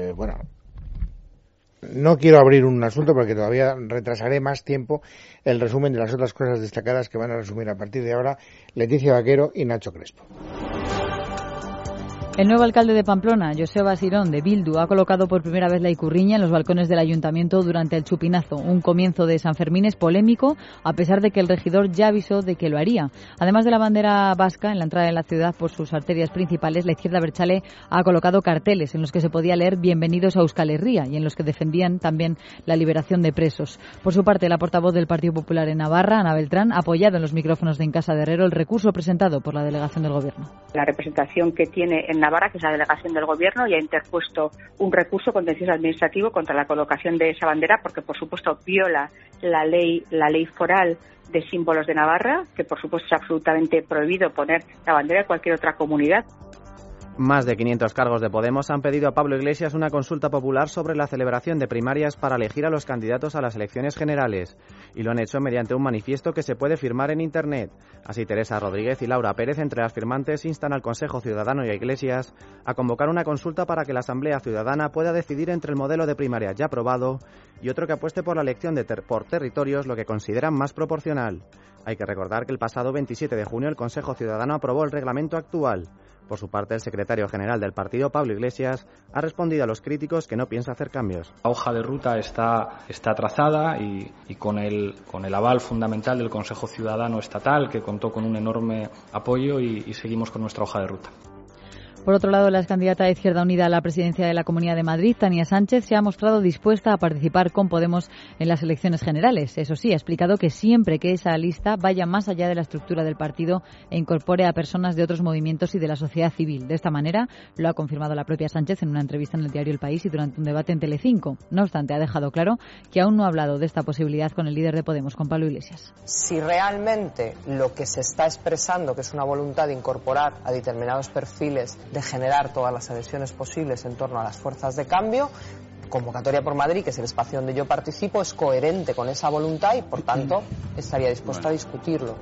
no quiero abrir un asunto porque todavía retrasaré más tiempo el resumen de las otras cosas destacadas que van a resumir a partir de ahora Leticia Vaquero y Nacho Crespo. El nuevo alcalde de Pamplona, Joseba Sirón, de Bildu, ha colocado por primera vez la ikurriña en los balcones del ayuntamiento durante el chupinazo. Un comienzo de Sanfermines polémico, a pesar de que el regidor ya avisó de que lo haría. Además de la bandera vasca en la entrada de la ciudad por sus arterias principales, la izquierda abertzale ha colocado carteles en los que se podía leer "Bienvenidos a Euskal Herria" y en los que defendían también la liberación de presos. Por su parte, la portavoz del Partido Popular en Navarra, Ana Beltrán, ha apoyado en los micrófonos de En Casa de Herrero el recurso presentado por la delegación del Gobierno. La representación que tiene en Navarra, que es la delegación del Gobierno, y ha interpuesto un recurso contencioso administrativo contra la colocación de esa bandera, porque por supuesto viola la ley foral de símbolos de Navarra, que por supuesto es absolutamente prohibido poner la bandera de cualquier otra comunidad. Más de 500 cargos de Podemos han pedido a Pablo Iglesias una consulta popular sobre la celebración de primarias para elegir a los candidatos a las elecciones generales. Y lo han hecho mediante un manifiesto que se puede firmar en Internet. Así, Teresa Rodríguez y Laura Pérez, entre las firmantes, instan al Consejo Ciudadano y a Iglesias a convocar una consulta para que la Asamblea Ciudadana pueda decidir entre el modelo de primarias ya aprobado y otro que apueste por la elección por territorios, lo que consideran más proporcional. Hay que recordar que el pasado 27 de junio el Consejo Ciudadano aprobó el reglamento actual. Por su parte, el secretario general del partido, Pablo Iglesias, ha respondido a los críticos que no piensa hacer cambios. La hoja de ruta está trazada y con el aval fundamental del Consejo Ciudadano Estatal, que contó con un enorme apoyo, y seguimos con nuestra hoja de ruta. Por otro lado, la candidata de Izquierda Unida a la presidencia de la Comunidad de Madrid, Tania Sánchez, se ha mostrado dispuesta a participar con Podemos en las elecciones generales. Eso sí, ha explicado que siempre que esa lista vaya más allá de la estructura del partido e incorpore a personas de otros movimientos y de la sociedad civil. De esta manera, lo ha confirmado la propia Sánchez en una entrevista en el diario El País y durante un debate en Telecinco. No obstante, ha dejado claro que aún no ha hablado de esta posibilidad con el líder de Podemos, con Pablo Iglesias. Si realmente lo que se está expresando, que es una voluntad de incorporar a determinados perfiles, de generar todas las adhesiones posibles en torno a las fuerzas de cambio, Convocatoria por Madrid, que es el espacio donde yo participo, es coherente con esa voluntad y, por tanto, estaría dispuesta a discutirlo.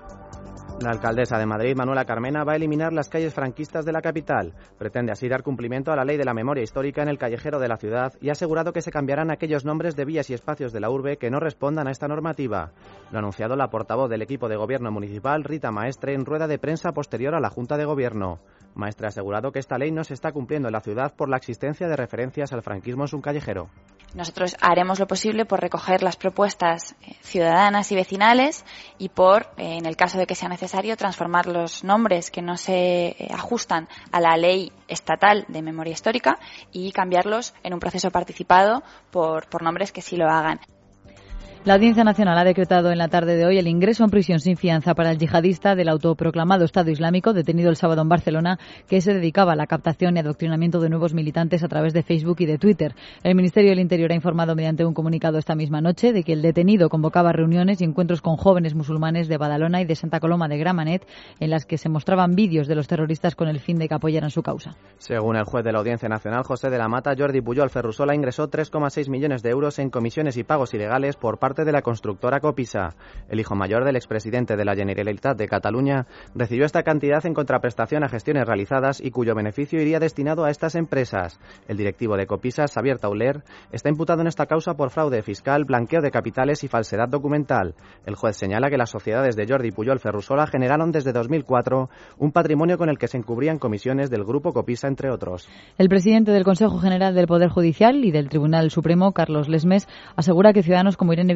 La alcaldesa de Madrid, Manuela Carmena, va a eliminar las calles franquistas de la capital. Pretende así dar cumplimiento a la ley de la memoria histórica en el callejero de la ciudad y ha asegurado que se cambiarán aquellos nombres de vías y espacios de la urbe que no respondan a esta normativa. Lo ha anunciado la portavoz del equipo de gobierno municipal, Rita Maestre, en rueda de prensa posterior a la Junta de Gobierno. Maestre ha asegurado que esta ley no se está cumpliendo en la ciudad por la existencia de referencias al franquismo en su callejero. Nosotros haremos lo posible por recoger las propuestas ciudadanas y vecinales y por, en el caso de que sea necesario, transformar los nombres que no se ajustan a la ley estatal de memoria histórica y cambiarlos en un proceso participado por nombres que sí lo hagan. La Audiencia Nacional ha decretado en la tarde de hoy el ingreso en prisión sin fianza para el yihadista del autoproclamado Estado Islámico, detenido el sábado en Barcelona, que se dedicaba a la captación y adoctrinamiento de nuevos militantes a través de Facebook y de Twitter. El Ministerio del Interior ha informado mediante un comunicado esta misma noche de que el detenido convocaba reuniones y encuentros con jóvenes musulmanes de Badalona y de Santa Coloma de Gramenet, en las que se mostraban vídeos de los terroristas con el fin de que apoyaran su causa. Según el juez de la Audiencia Nacional, José de la Mata, Jordi Pujol Ferrusola ingresó 3,6 millones de euros en comisiones y pagos ilegales por parte de la constructora Copisa. El hijo mayor del expresidente de la Generalitat de Cataluña recibió esta cantidad en contraprestación a gestiones realizadas y cuyo beneficio iría destinado a estas empresas. El directivo de Copisa, Xavier Tauler, está imputado en esta causa por fraude fiscal, blanqueo de capitales y falsedad documental. El juez señala que las sociedades de Jordi Pujol Ferrusola generaron desde 2004 un patrimonio con el que se encubrían comisiones del grupo Copisa, entre otros. El presidente del Consejo General del Poder Judicial y del Tribunal Supremo, Carlos Lesmes, asegura que ciudadanos como Irene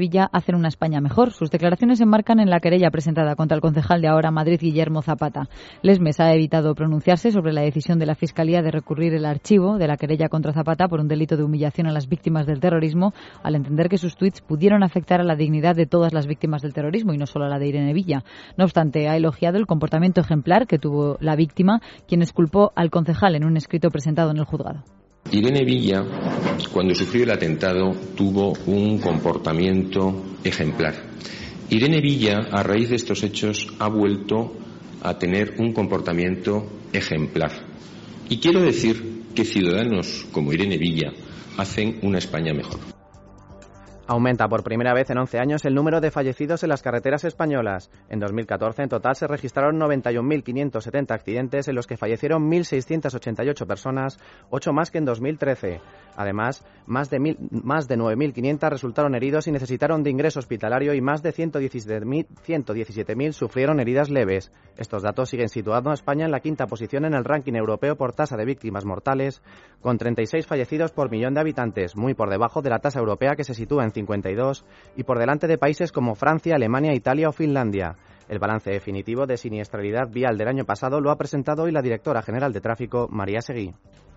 Villa hacen una España mejor. Sus declaraciones se enmarcan en la querella presentada contra el concejal de Ahora Madrid, Guillermo Zapata. Lesmes ha evitado pronunciarse sobre la decisión de la Fiscalía de recurrir el archivo de la querella contra Zapata por un delito de humillación a las víctimas del terrorismo, al entender que sus tuits pudieron afectar a la dignidad de todas las víctimas del terrorismo y no solo a la de Irene Villa. No obstante, ha elogiado el comportamiento ejemplar que tuvo la víctima, quien exculpó al concejal en un escrito presentado en el juzgado. Irene Villa, cuando sufrió el atentado, tuvo un comportamiento ejemplar. Irene Villa, a raíz de estos hechos, ha vuelto a tener un comportamiento ejemplar. Y quiero decir que ciudadanos como Irene Villa hacen una España mejor. Aumenta por primera vez en 11 años el número de fallecidos en las carreteras españolas. En 2014, en total, se registraron 91.570 accidentes en los que fallecieron 1.688 personas, 8 más que en 2013. Además, más de 9.500 resultaron heridos y necesitaron de ingreso hospitalario y más de 117.000 sufrieron heridas leves. Estos datos siguen situando a España en la quinta posición en el ranking europeo por tasa de víctimas mortales, con 36 fallecidos por millón de habitantes, muy por debajo de la tasa europea que se sitúa en 52 y por delante de países como Francia, Alemania, Italia o Finlandia. El balance definitivo de siniestralidad vial del año pasado lo ha presentado hoy la directora general de Tráfico, María Seguí.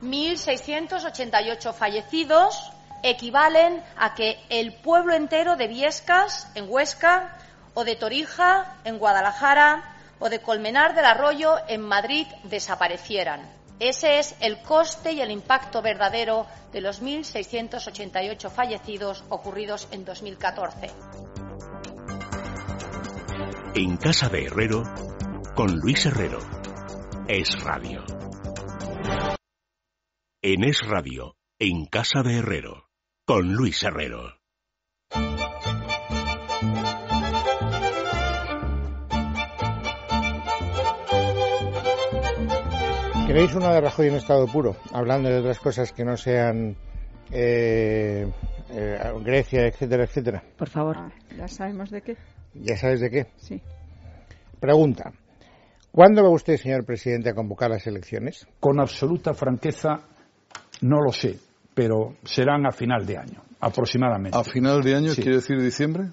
1.688 fallecidos equivalen a que el pueblo entero de Biescas, en Huesca, o de Torija, en Guadalajara, o de Colmenar del Arroyo, en Madrid, desaparecieran. Ese es el coste y el impacto verdadero de los 1.688 fallecidos ocurridos en 2014. En casa de Herrero, con Luis Herrero. Es Radio. En Es Radio, en casa de Herrero, con Luis Herrero. ¿Queréis una de Rajoy en estado puro? Hablando de otras cosas que no sean Grecia, etcétera, etcétera. Por favor. Ya sabemos de qué. ¿Ya sabes de qué? Sí. Pregunta. ¿Cuándo va usted, señor presidente, a convocar las elecciones? Con absoluta franqueza, no lo sé, pero serán a final de año, aproximadamente. ¿A final de año sí. quiere decir diciembre?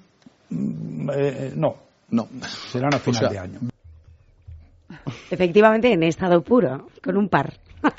No. Serán a final de año. Efectivamente, en estado puro, con un par.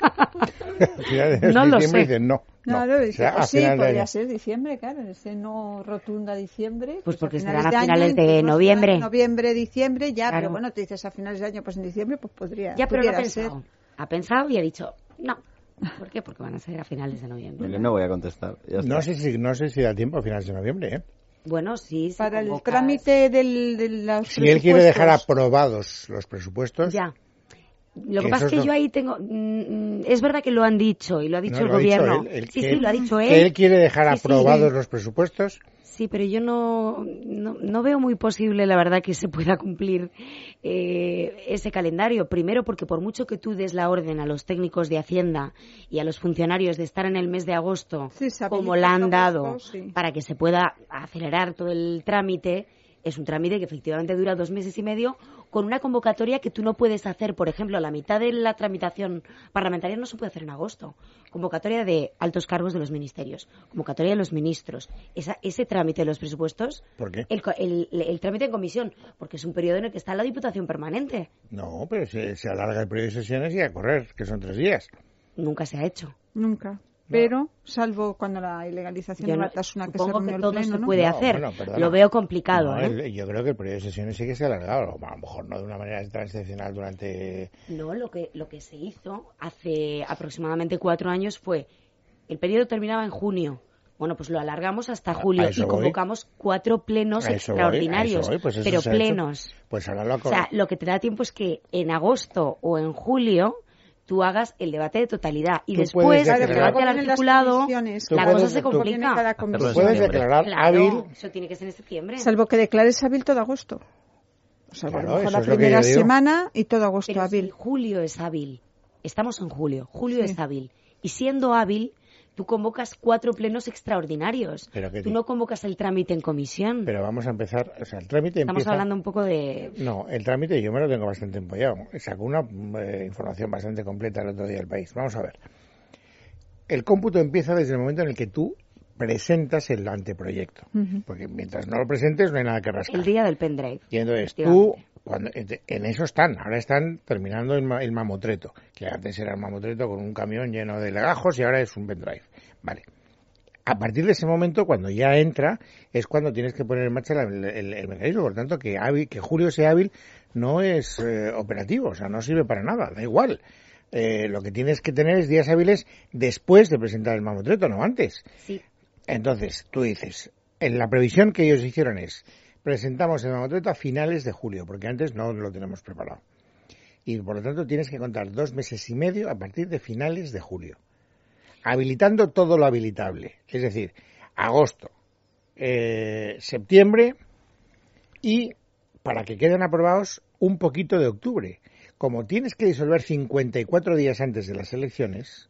No lo sé. Dicen no. Claro, sí, podría ser diciembre, claro, ese no rotunda diciembre. Pues porque serán a finales de noviembre. Noviembre, diciembre, ya, claro. Pero bueno, te dices a finales de año, pues en diciembre, pues podría. Ya, pero no ha pensado y ha dicho no. ¿Por qué? Porque van a ser a finales de noviembre. No voy a contestar. No sé si da tiempo a finales de noviembre, ¿eh? Bueno, sí. Para el trámite de los si él quiere dejar aprobados los presupuestos. Ya. Lo que pasa es que yo ahí tengo... es verdad que lo han dicho y lo ha dicho el gobierno. Sí, lo ha dicho él. Que él quiere dejar aprobados los presupuestos. Sí, pero yo no veo muy posible, la verdad, que se pueda cumplir ese calendario. Primero, porque por mucho que tú des la orden a los técnicos de Hacienda y a los funcionarios de estar en el mes de agosto, como la han dado, para que se pueda acelerar todo el trámite, es un trámite que efectivamente dura 2 meses y medio, con una convocatoria que tú no puedes hacer, por ejemplo, la mitad de la tramitación parlamentaria no se puede hacer en agosto. Convocatoria de altos cargos de los ministerios, convocatoria de los ministros. Ese trámite de los presupuestos, ¿por qué? El trámite en comisión, porque es un periodo en el que está la Diputación permanente. No, pero se alarga el periodo de sesiones y a correr, que son 3 días. Nunca se ha hecho. Nunca. Pero, salvo cuando la ilegalización de Batasuna que se reunió el todo pleno, se puede hacer. Bueno, lo veo complicado. Yo creo que el periodo de sesiones sí que se ha alargado, a lo mejor no de una manera excepcional durante... No, lo que se hizo hace aproximadamente 4 años fue, el periodo terminaba en junio. Bueno, pues lo alargamos hasta julio y convocamos 4 plenos extraordinarios, pero plenos. Pues ahora o sea, lo que te da tiempo es que en agosto o en julio tú hagas el debate de totalidad y después el debate al articulado, la cosa se complica. Tú puedes declarar hábil. Eso tiene que ser en septiembre. Salvo que declares hábil todo agosto. O sea, a lo mejor la primera semana y todo agosto hábil. Si julio es hábil. Estamos en julio. Julio es hábil. Y siendo hábil, tú convocas 4 plenos extraordinarios. Tú no convocas el trámite en comisión. Pero vamos a empezar, o sea, el trámite Estamos hablando un poco de... No, el trámite yo me lo tengo bastante empollado. Sacó una información bastante completa el otro día del País. Vamos a ver. El cómputo empieza desde el momento en el que tú presentas el anteproyecto. Porque mientras no lo presentes no hay nada que rascar. El día del pendrive. Y entonces tú, en eso están, ahora están terminando el mamotreto, que antes era el mamotreto con un camión lleno de legajos y ahora es un pendrive. Vale. A partir de ese momento, cuando ya entra, es cuando tienes que poner en marcha el mecanismo. Por tanto, que Julio sea hábil no es operativo, o sea, no sirve para nada, da igual. Lo que tienes que tener es días hábiles después de presentar el mamotreto, no antes. Sí. Entonces, tú dices, en la previsión que ellos hicieron es, presentamos el mamotreto a finales de julio, porque antes no lo tenemos preparado. Y por lo tanto tienes que contar 2 meses y medio a partir de finales de julio. Habilitando todo lo habilitable, es decir, agosto, septiembre y, para que queden aprobados, un poquito de octubre. Como tienes que disolver 54 días antes de las elecciones,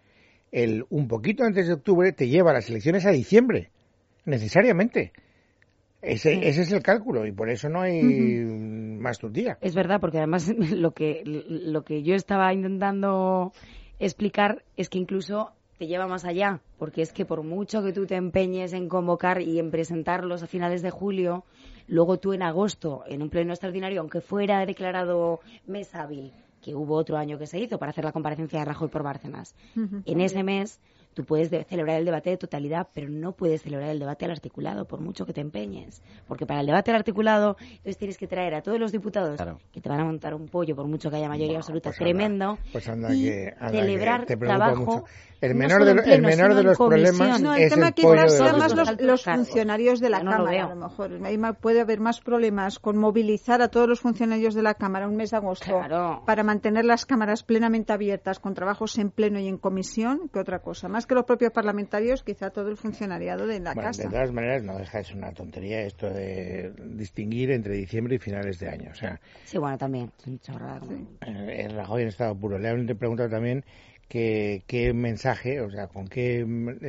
un poquito antes de octubre te lleva a las elecciones a diciembre, necesariamente. Ese es el cálculo y por eso no hay más tutía. Es verdad, porque además lo que yo estaba intentando explicar es que incluso te lleva más allá, porque es que por mucho que tú te empeñes en convocar y en presentarlos a finales de julio, luego tú en agosto, en un pleno extraordinario, aunque fuera declarado mes hábil, que hubo otro año que se hizo para hacer la comparecencia de Rajoy por Bárcenas, en ese mes tú puedes celebrar el debate de totalidad, pero no puedes celebrar el debate al articulado, por mucho que te empeñes. Porque para el debate al articulado, entonces tienes que traer a todos los diputados que te van a montar un pollo, por mucho que haya mayoría absoluta, tremendo, y celebrar trabajo. El menor de los problemas el es tema el que pollo son de más los funcionarios de la Cámara, a lo mejor. Ahí puede haber más problemas con movilizar a todos los funcionarios de la Cámara un mes de agosto para mantener las cámaras plenamente abiertas con trabajos en pleno y en comisión que otra cosa. Más que los propios parlamentarios, quizá todo el funcionariado de la casa. De todas maneras, no deja de ser una tontería esto de distinguir entre diciembre y finales de año. O sea, sí, bueno, también. Rajoy en estado puro. Le han preguntado también qué mensaje, o sea, con qué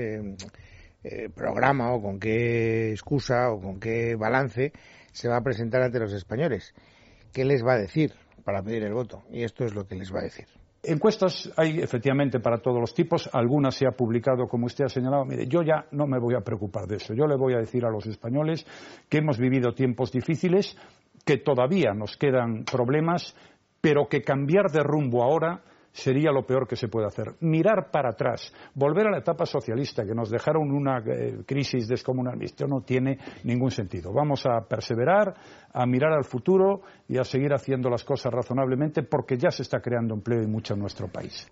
programa o con qué excusa o con qué balance se va a presentar ante los españoles. ¿Qué les va a decir para pedir el voto? Y esto es lo que les va a decir. Encuestas hay efectivamente para todos los tipos, algunas se ha publicado, como usted ha señalado. Mire, yo ya no me voy a preocupar de eso. Yo le voy a decir a los españoles que hemos vivido tiempos difíciles, que todavía nos quedan problemas, pero que cambiar de rumbo ahora sería lo peor que se puede hacer. Mirar para atrás, volver a la etapa socialista, que nos dejaron una crisis descomunal. Esto no tiene ningún sentido. Vamos a perseverar, a mirar al futuro y a seguir haciendo las cosas razonablemente, porque ya se está creando empleo y mucho en nuestro país.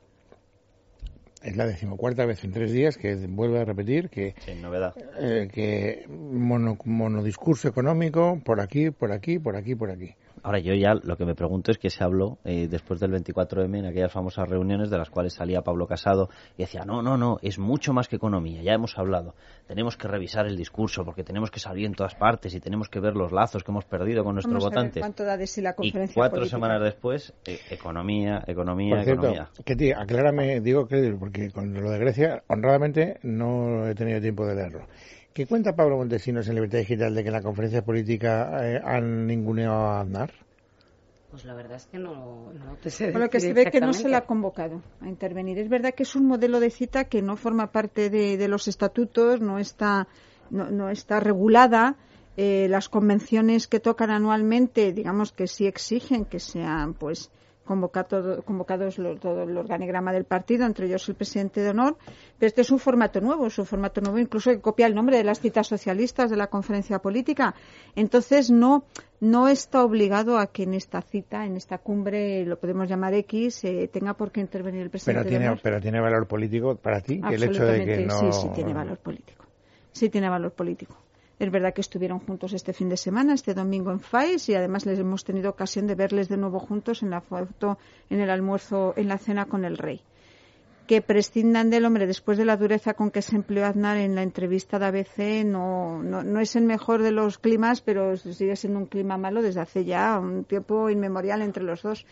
Es la 14ª vez en 3 días que vuelve a repetir que, sin novedad, que monodiscurso económico por aquí, por aquí, por aquí, por aquí. Ahora, yo ya lo que me pregunto es que se habló después del 24M en aquellas famosas reuniones de las cuales salía Pablo Casado y decía, no, es mucho más que economía, ya hemos hablado, tenemos que revisar el discurso porque tenemos que salir en todas partes y tenemos que ver los lazos que hemos perdido con nuestros votantes. ¿Cuánto da de sí la conferencia y 4 política? Semanas después, economía. Por cierto, Ketty, aclárame, digo que porque con lo de Grecia, honradamente, no he tenido tiempo de leerlo. ¿Qué cuenta Pablo Montesinos en Libertad Digital de que en la conferencia política han ninguneado a Aznar? Pues la verdad es que no te sé decir. Por lo que se ve que no se le ha convocado a intervenir. Es verdad que es un modelo de cita que no forma parte de los estatutos, no está regulada. Las convenciones que tocan anualmente, digamos que sí exigen que sean pues convocados todo el organigrama del partido, entre ellos el presidente de honor, pero este es un formato nuevo incluso que copia el nombre de las citas socialistas de la conferencia política. Entonces no está obligado a que en esta cita, en esta cumbre, lo podemos llamar X, tenga por qué intervenir el presidente de honor. Pero tiene valor político para ti, que el hecho de que no... Sí, tiene valor político. Sí tiene valor político. Es verdad que estuvieron juntos este fin de semana, este domingo en Fais, y además les hemos tenido ocasión de verles de nuevo juntos en la foto, en el almuerzo, en la cena con el rey. Que prescindan del hombre después de la dureza con que se empleó Aznar en la entrevista de ABC no es el mejor de los climas, pero sigue siendo un clima malo desde hace ya un tiempo inmemorial entre los dos.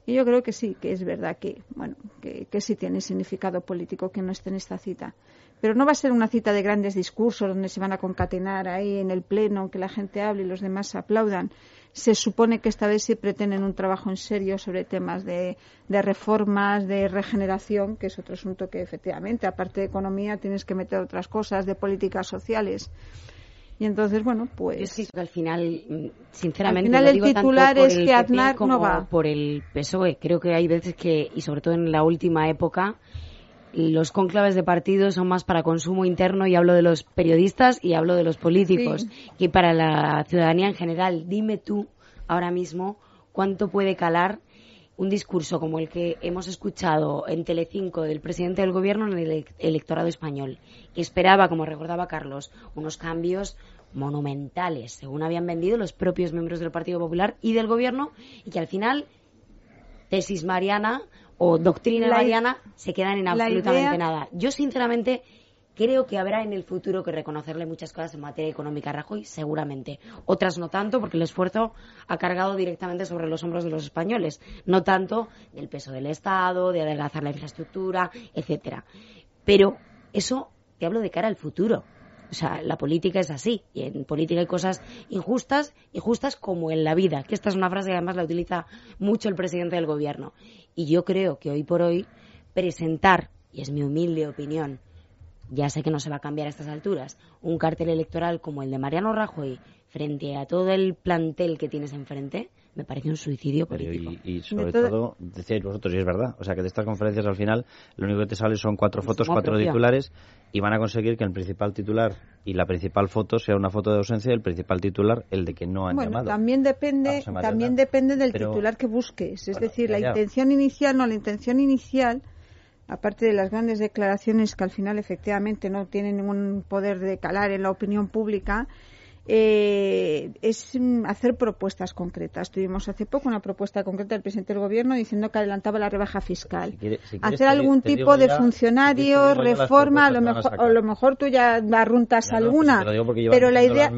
Y yo creo que sí, que es verdad que, bueno, que sí tiene significado político que no esté en esta cita. Pero no va a ser una cita de grandes discursos donde se van a concatenar ahí en el pleno, que la gente hable y los demás aplaudan. Se supone que esta vez sí pretenden un trabajo en serio sobre temas de reformas, de regeneración, que es otro asunto que efectivamente, aparte de economía, tienes que meter otras cosas, de políticas sociales. Y entonces, bueno, pues... Es que al final, sinceramente, al final el titular es que Aznar no va. Por el PSOE. Creo que hay veces que, y sobre todo en la última época, los cónclaves de partidos son más para consumo interno, y hablo de los periodistas y hablo de los políticos, que para la ciudadanía en general. Dime tú, ahora mismo, cuánto puede calar un discurso como el que hemos escuchado en Telecinco del presidente del gobierno en el electorado español, que esperaba, como recordaba Carlos, unos cambios monumentales, según habían vendido los propios miembros del Partido Popular y del gobierno, y que al final, tesis mariana o doctrina mariana, se quedan en absolutamente nada. Yo, sinceramente, creo que habrá en el futuro que reconocerle muchas cosas en materia económica a Rajoy, seguramente. Otras no tanto, porque el esfuerzo ha cargado directamente sobre los hombros de los españoles. No tanto del peso del Estado, de adelgazar la infraestructura, etcétera. Pero eso te hablo de cara al futuro. O sea, la política es así. Y en política hay cosas injustas y justas como en la vida. Que esta es una frase que además la utiliza mucho el presidente del gobierno. Y yo creo que hoy por hoy presentar, y es mi humilde opinión, ya sé que no se va a cambiar a estas alturas, un cartel electoral como el de Mariano Rajoy frente a todo el plantel que tienes enfrente, me parece un suicidio político. Y sobre todo, decíais vosotros, y es verdad, o sea que de estas conferencias al final lo único que te sale son 4 fotos, 4 titulares, y van a conseguir que el principal titular y la principal foto sea una foto de ausencia, y el principal titular el de que no han llamado. También depende del titular que busques, es decir, la intención inicial, aparte de las grandes declaraciones que al final efectivamente no tienen ningún poder de calar en la opinión pública, es hacer propuestas concretas. Tuvimos hace poco una propuesta concreta del presidente del gobierno diciendo que adelantaba la rebaja fiscal. Si quieres, hacer algún tipo de funcionario, reforma, a lo mejor tú ya arruntas alguna, pero la idea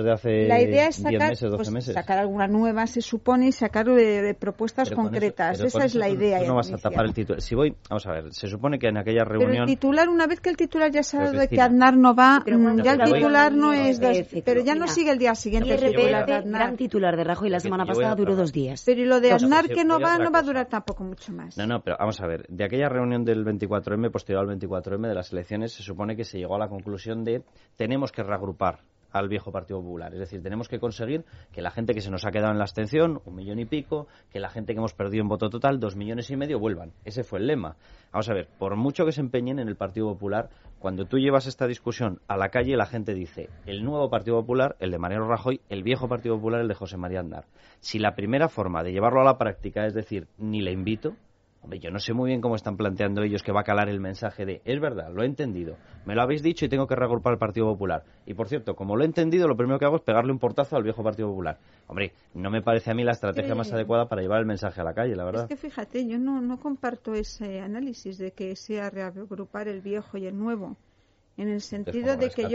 es sacar alguna nueva, se supone, y sacar propuestas concretas. Esa es la idea. No vas a tapar el titular. Vamos a ver, se supone que en aquella reunión... Pero el titular, una vez que el titular ya sabe de que Aznar no va, ya el titular no es... Pero ya no sigue el día siguiente. El gran titular de Rajoy la semana pasada duró 2 días. Pero y lo de Aznar que no va a durar tampoco mucho más. No, pero vamos a ver. De aquella reunión del 24M, posterior al 24M de las elecciones, se supone que se llegó a la conclusión de tenemos que reagrupar al viejo Partido Popular. Es decir, tenemos que conseguir que la gente que se nos ha quedado en la abstención, 1 millón y pico, que la gente que hemos perdido en voto total, 2,5 millones, vuelvan. Ese fue el lema. Vamos a ver, por mucho que se empeñen en el Partido Popular, cuando tú llevas esta discusión a la calle, la gente dice, el nuevo Partido Popular, el de Mariano Rajoy, el viejo Partido Popular, el de José María Aznar. Si la primera forma de llevarlo a la práctica es decir, ni le invito, hombre, yo no sé muy bien cómo están planteando ellos que va a calar el mensaje de, es verdad, lo he entendido, me lo habéis dicho y tengo que reagrupar el Partido Popular. Y por cierto, como lo he entendido, lo primero que hago es pegarle un portazo al viejo Partido Popular. Hombre, no me parece a mí la estrategia más adecuada para llevar el mensaje a la calle, la verdad. Es que fíjate, yo no comparto ese análisis de que sea reagrupar el viejo y el nuevo. En el sentido de que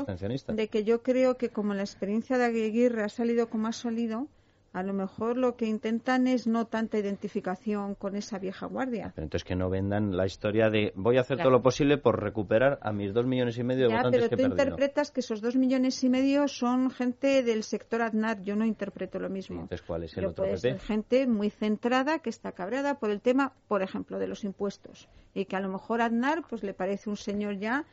yo creo que como la experiencia de Aguirre ha salido como ha salido, a lo mejor lo que intentan es no tanta identificación con esa vieja guardia. Pero entonces que no vendan la historia de voy a hacer todo lo posible por recuperar a mis 2,5 millones de votantes que he perdido. Pero tú interpretas que esos 2,5 millones son gente del sector Aznar. Yo no interpreto lo mismo. Entonces, ¿cuál es el otro PP? Ser gente muy centrada que está cabreada por el tema, por ejemplo, de los impuestos. Y que a lo mejor Aznar pues le parece un señor ya,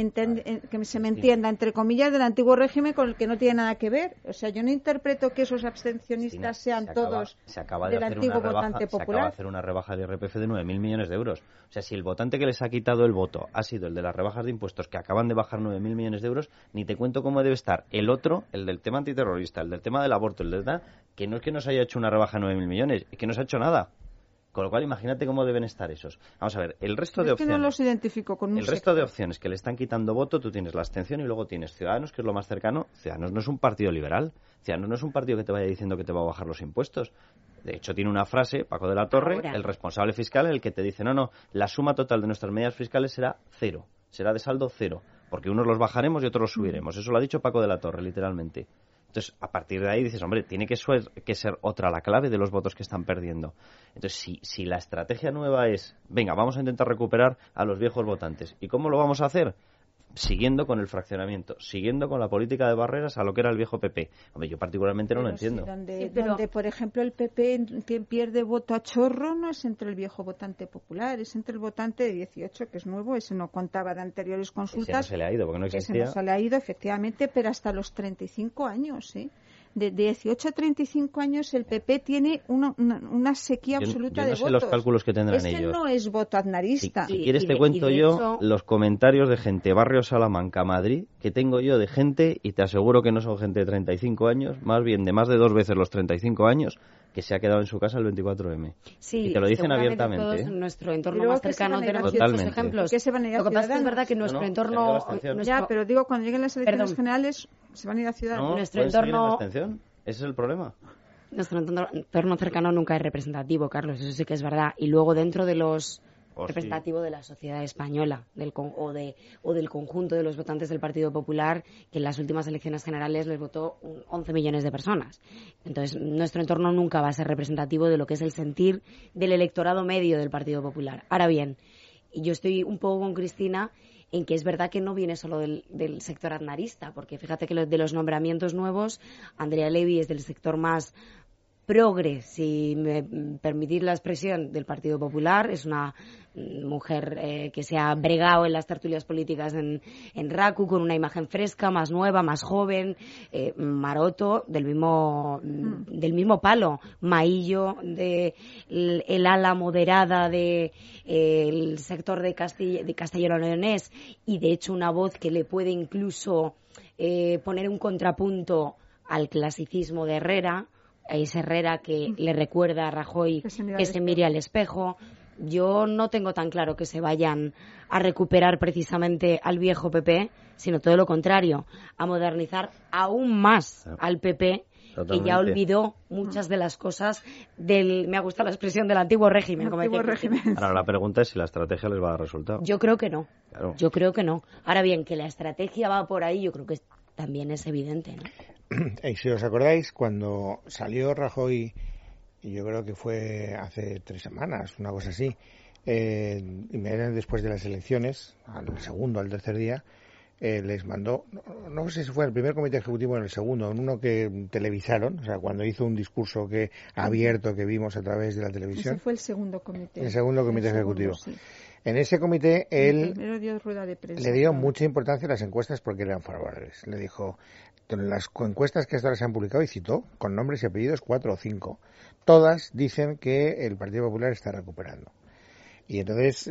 que se me entienda, entre comillas, del antiguo régimen con el que no tiene nada que ver. O sea, yo no interpreto que esos abstencionistas sean todos del antiguo votante popular. Se acaba de hacer una rebaja del IRPF de 9.000 millones de euros. O sea, si el votante que les ha quitado el voto ha sido el de las rebajas de impuestos que acaban de bajar 9.000 millones de euros, ni te cuento cómo debe estar el otro, el del tema antiterrorista, el del tema del aborto, el del que no es que nos haya hecho una rebaja de 9.000 millones, es que no se ha hecho nada. Con lo cual, imagínate cómo deben estar esos. Vamos a ver, el resto de opciones... que no los identifico con el resto de opciones que le están quitando voto, tú tienes la abstención y luego tienes Ciudadanos, que es lo más cercano. Ciudadanos no es un partido liberal. Ciudadanos no es un partido que te vaya diciendo que te va a bajar los impuestos. De hecho, tiene una frase, Paco de la Torre, el responsable fiscal, en el que te dice, no, la suma total de nuestras medidas fiscales será 0. Será de saldo 0. Porque unos los bajaremos y otros los subiremos. Eso lo ha dicho Paco de la Torre, literalmente. Entonces, a partir de ahí dices, hombre, tiene que ser otra la clave de los votos que están perdiendo. Entonces, si la estrategia nueva es, venga, vamos a intentar recuperar a los viejos votantes. ¿Y cómo lo vamos a hacer? Siguiendo con el fraccionamiento, siguiendo con la política de barreras a lo que era el viejo PP. Hombre, yo particularmente no lo entiendo. Donde, por ejemplo, el PP pierde voto a chorro, no es entre el viejo votante popular, es entre el votante de 18, que es nuevo, ese no contaba de anteriores consultas. Ese no se le ha ido, porque no existía. Ese no se le ha ido, efectivamente, pero hasta los 35 años, ¿eh? De 18 a 35 años el PP tiene una sequía absoluta de votos. Yo no sé los cálculos que tendrán Ese ellos. No es voto aznarista. Si quieres te cuento yo los comentarios de gente, barrio Salamanca, Madrid, que tengo yo de gente, y te aseguro que no son gente de 35 años, más bien de más de 2 veces los 35 años, que se ha quedado en su casa el 24M. Sí, y te lo dicen abiertamente. Todos en nuestro entorno más cercano tenemos muchos ejemplos. Se van a ir a lo que pasa es que es verdad que nuestro entorno... Ya, pero digo, cuando lleguen las elecciones generales, se van a ir a ciudades. No, nuestro entorno... Ese es el problema. Nuestro entorno cercano nunca es representativo, Carlos, eso sí que es verdad. Y luego dentro de los... representativo de la sociedad española o del conjunto de los votantes del Partido Popular, que en las últimas elecciones generales les votó 11 millones de personas. Entonces, nuestro entorno nunca va a ser representativo de lo que es el sentir del electorado medio del Partido Popular. Ahora bien, yo estoy un poco con Cristina en que es verdad que no viene solo del sector aznarista, porque fíjate que de los nombramientos nuevos, Andrea Levy es del sector más progre, si me permitís la expresión, del Partido Popular. Es una mujer que se ha bregado en las tertulias políticas en RACU, con una imagen fresca, más nueva, más joven. Maroto, del mismo palo. Maillo, el ala moderada del sector de castellano-leonés, y de hecho una voz que le puede incluso poner un contrapunto al clasicismo de Herrera, a ese Herrera que le recuerda a Rajoy que se mire al espejo. Yo no tengo tan claro que se vayan a recuperar precisamente al viejo PP, sino todo lo contrario, a modernizar aún más al PP, que ya olvidó muchas de las cosas me ha gustado la expresión, del antiguo régimen. Ahora la pregunta es si la estrategia les va a dar resultado. Yo creo que no. Claro. Yo creo que no. Ahora bien, que la estrategia va por ahí, yo creo que también es evidente, ¿no? Y si os acordáis, cuando salió Rajoy, y yo creo que fue hace 3 semanas, una cosa así, inmediatamente después de las elecciones, al segundo, al tercer día, les mandó, no sé si fue el primer comité ejecutivo o en el segundo, en uno que televisaron, o sea, cuando hizo un discurso abierto que vimos a través de la televisión. Ese fue el segundo comité. El segundo comité ejecutivo. Sí. En ese comité él le dio mucha importancia a las encuestas porque eran favorables. Le dijo, las encuestas que hasta ahora se han publicado, y citó con nombres y apellidos 4 o 5, todas dicen que el Partido Popular está recuperando. Y entonces,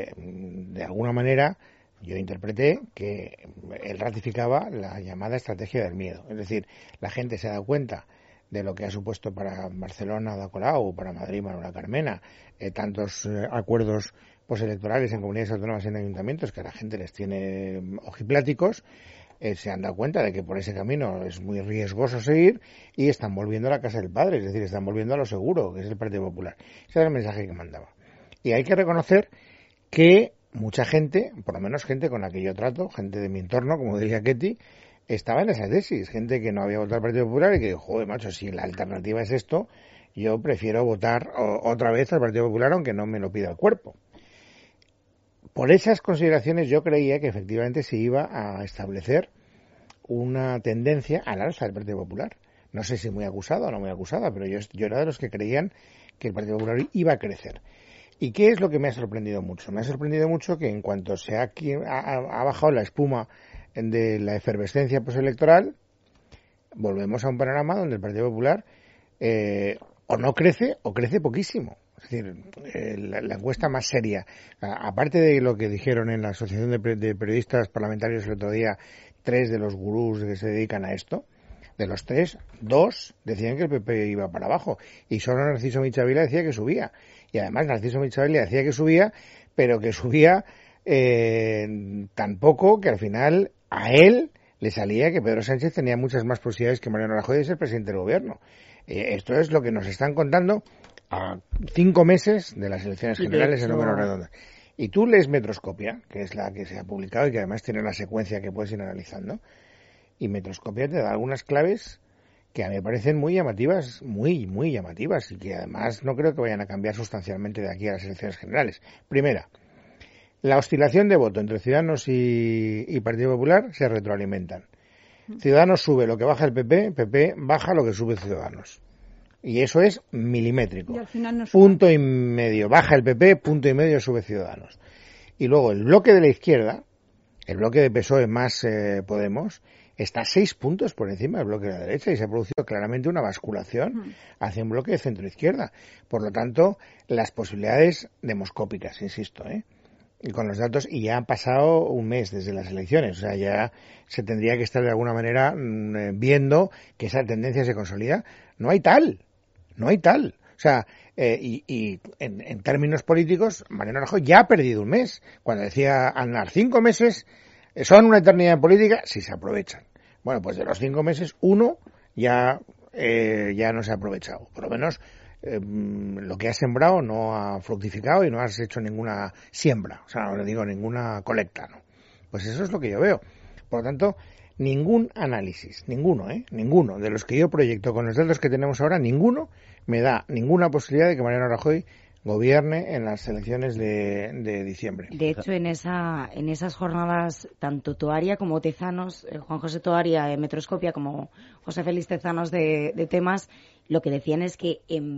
de alguna manera, yo interpreté que él ratificaba la llamada estrategia del miedo. Es decir, la gente se ha dado cuenta de lo que ha supuesto para Barcelona Ada Colau, para Madrid Manuela Carmena, tantos acuerdos postelectorales en comunidades autónomas y en ayuntamientos que a la gente les tiene ojipláticos. Se han dado cuenta de que por ese camino es muy riesgoso seguir y están volviendo a la casa del padre, es decir, están volviendo a lo seguro, que es el Partido Popular. Ese era el mensaje que mandaba. Y hay que reconocer que mucha gente, por lo menos gente con la que yo trato, gente de mi entorno, como diría Ketty, estaba en esa tesis, gente que no había votado al Partido Popular y que, joder, macho, si la alternativa es esto, yo prefiero votar otra vez al Partido Popular aunque no me lo pida el cuerpo. Por esas consideraciones yo creía que efectivamente se iba a establecer una tendencia al alza del Partido Popular. No sé si muy acusada o no muy acusada, pero yo era de los que creían que el Partido Popular iba a crecer. ¿Y qué es lo que me ha sorprendido mucho? Me ha sorprendido mucho que en cuanto se ha bajado la espuma de la efervescencia postelectoral, volvemos a un panorama donde el Partido Popular o no crece o crece poquísimo. Es decir, la encuesta más seria, aparte de lo que dijeron en la Asociación de Periodistas Parlamentarios el otro día, 3 de los gurús que se dedican a esto, de los 3, 2 decían que el PP iba para abajo y solo Narciso Michavila decía que subía. Y además Narciso Michavila decía que subía, pero que subía tan poco que al final a él le salía que Pedro Sánchez tenía muchas más posibilidades que Mariano Rajoy de ser presidente del gobierno. Esto es lo que nos están contando a 5 meses de las elecciones generales en números redondos. Y tú lees Metroscopia, que es la que se ha publicado y que además tiene una secuencia que puedes ir analizando, y Metroscopia te da algunas claves que a mí me parecen muy llamativas, muy llamativas, y que además no creo que vayan a cambiar sustancialmente de aquí a las elecciones generales. Primera, la oscilación de voto entre Ciudadanos y Partido Popular se retroalimentan. Ciudadanos sube lo que baja el PP, PP baja lo que sube Ciudadanos. Y eso es milimétrico. Y al final no punto y medio baja el PP, punto y medio sube Ciudadanos. Y luego el bloque de la izquierda, el bloque de PSOE más Podemos, está 6 puntos por encima del bloque de la derecha y se ha producido claramente una basculación hacia un bloque de centro-izquierda. Por lo tanto, las posibilidades demoscópicas, insisto, y con los datos, y ya han pasado un mes desde las elecciones, o sea, ya se tendría que estar de alguna manera viendo que esa tendencia se consolida. No hay tal. O sea, y en términos políticos, Mariano Rajoy ya ha perdido un mes. Cuando decía Aznar, 5 meses son una eternidad en política si se aprovechan. Bueno, pues de los 5 meses, 1 ya no se ha aprovechado. Por lo menos lo que has sembrado no ha fructificado y no has hecho ninguna siembra, o sea, no le digo ninguna colecta, ¿no? Pues eso es lo que yo veo. Por lo tanto, ningún análisis, ninguno de los que yo proyecto con los datos que tenemos ahora, ninguno me da ninguna posibilidad de que Mariano Rajoy gobierne en las elecciones de diciembre. De hecho, en esas jornadas, tanto Toaria como Tezanos, Juan José Toaria de Metroscopia como José Félix Tezanos de Temas, lo que decían es que en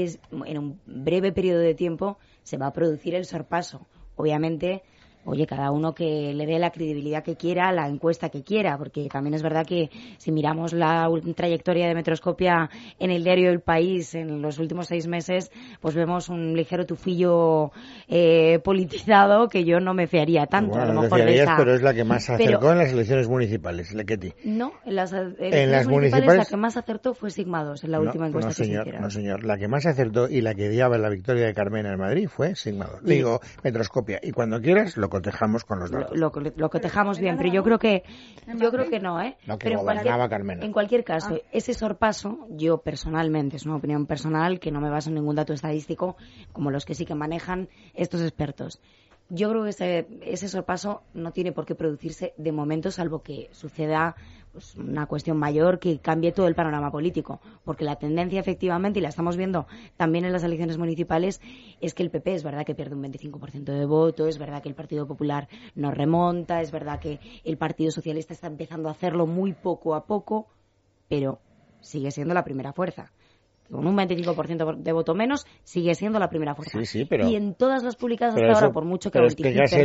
un breve periodo de tiempo se va a producir el sorpaso. Obviamente, oye, cada uno que le dé la credibilidad que quiera, la encuesta que quiera, porque también es verdad que si miramos la trayectoria de Metroscopia en el diario El País en los últimos 6 meses, pues vemos un ligero tufillo politizado que yo no me fiaría tanto. Bueno, a lo no mejor te fiarías, de esa... pero es la que más se acercó en las elecciones municipales, Lequeti. No, en las elecciones municipales la que más acertó fue Sigma 2 en la última encuesta que se hicieron. No, señor. La que más acertó y la que guiaba la victoria de Carmena en Madrid fue Sigma 2. Digo, Metroscopia. Y cuando quieras lo cotejamos con los datos. Lo cotejamos bien, pero yo creo que no, No, que pero gobernaba Carmena. En cualquier caso, ese sorpaso, yo personalmente, es una opinión personal que no me baso en ningún dato estadístico, como los que sí que manejan estos expertos. Yo creo que ese sorpaso no tiene por qué producirse de momento, salvo que suceda pues, una cuestión mayor que cambie todo el panorama político. Porque la tendencia, efectivamente, y la estamos viendo también en las elecciones municipales, es que el PP es verdad que pierde un 25% de voto, es verdad que el Partido Popular no remonta, es verdad que el Partido Socialista está empezando a hacerlo muy poco a poco, pero sigue siendo la primera fuerza. Con un 25% de voto menos, sigue siendo la primera fuerza. Sí, pero... Y en todas las publicadas hasta ahora, por mucho que lo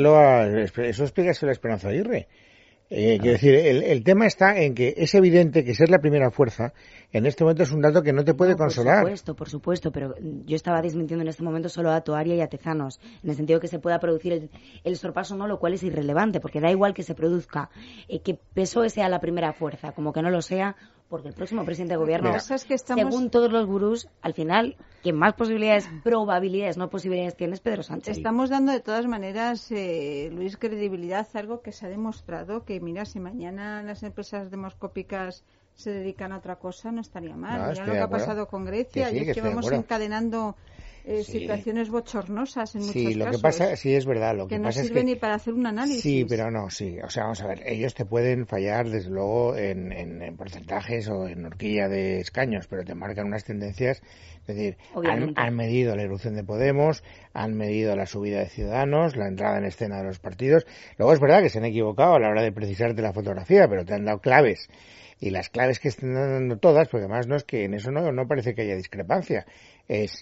eso explícaselo a Esperanza Aguirre. Quiero decir, el tema está en que es evidente que ser la primera fuerza en este momento es un dato que no te puede consolar. Por supuesto, pero yo estaba desmintiendo en este momento solo a Toaria y a Tezanos, en el sentido que se pueda producir el sorpaso, no, lo cual es irrelevante, porque da igual que se produzca, que PSOE sea la primera fuerza, como que no lo sea, porque el próximo presidente de gobierno, según todos los gurús, al final, quien más probabilidades, no posibilidades tiene es Pedro Sánchez. Estamos dando de todas maneras, Luis, credibilidad a algo que se ha demostrado que, mira, si mañana las empresas demoscópicas se dedican a otra cosa, no estaría mal. Mira lo que ha pasado con Grecia, y es que vamos encadenando situaciones bochornosas en muchos casos. Lo que pasa, sí, es verdad. Lo que no pasa sirve es que, ni para hacer un análisis. Sí, pero no, sí. O sea, vamos a ver, ellos te pueden fallar, desde luego, en porcentajes o en horquilla de escaños, pero te marcan unas tendencias. Es decir, han medido la erupción de Podemos, han medido la subida de Ciudadanos, la entrada en escena de los partidos. Luego es verdad que se han equivocado a la hora de precisarte la fotografía, pero te han dado claves. Y las claves que están dando todas, porque además no es que en eso no parece que haya discrepancia, es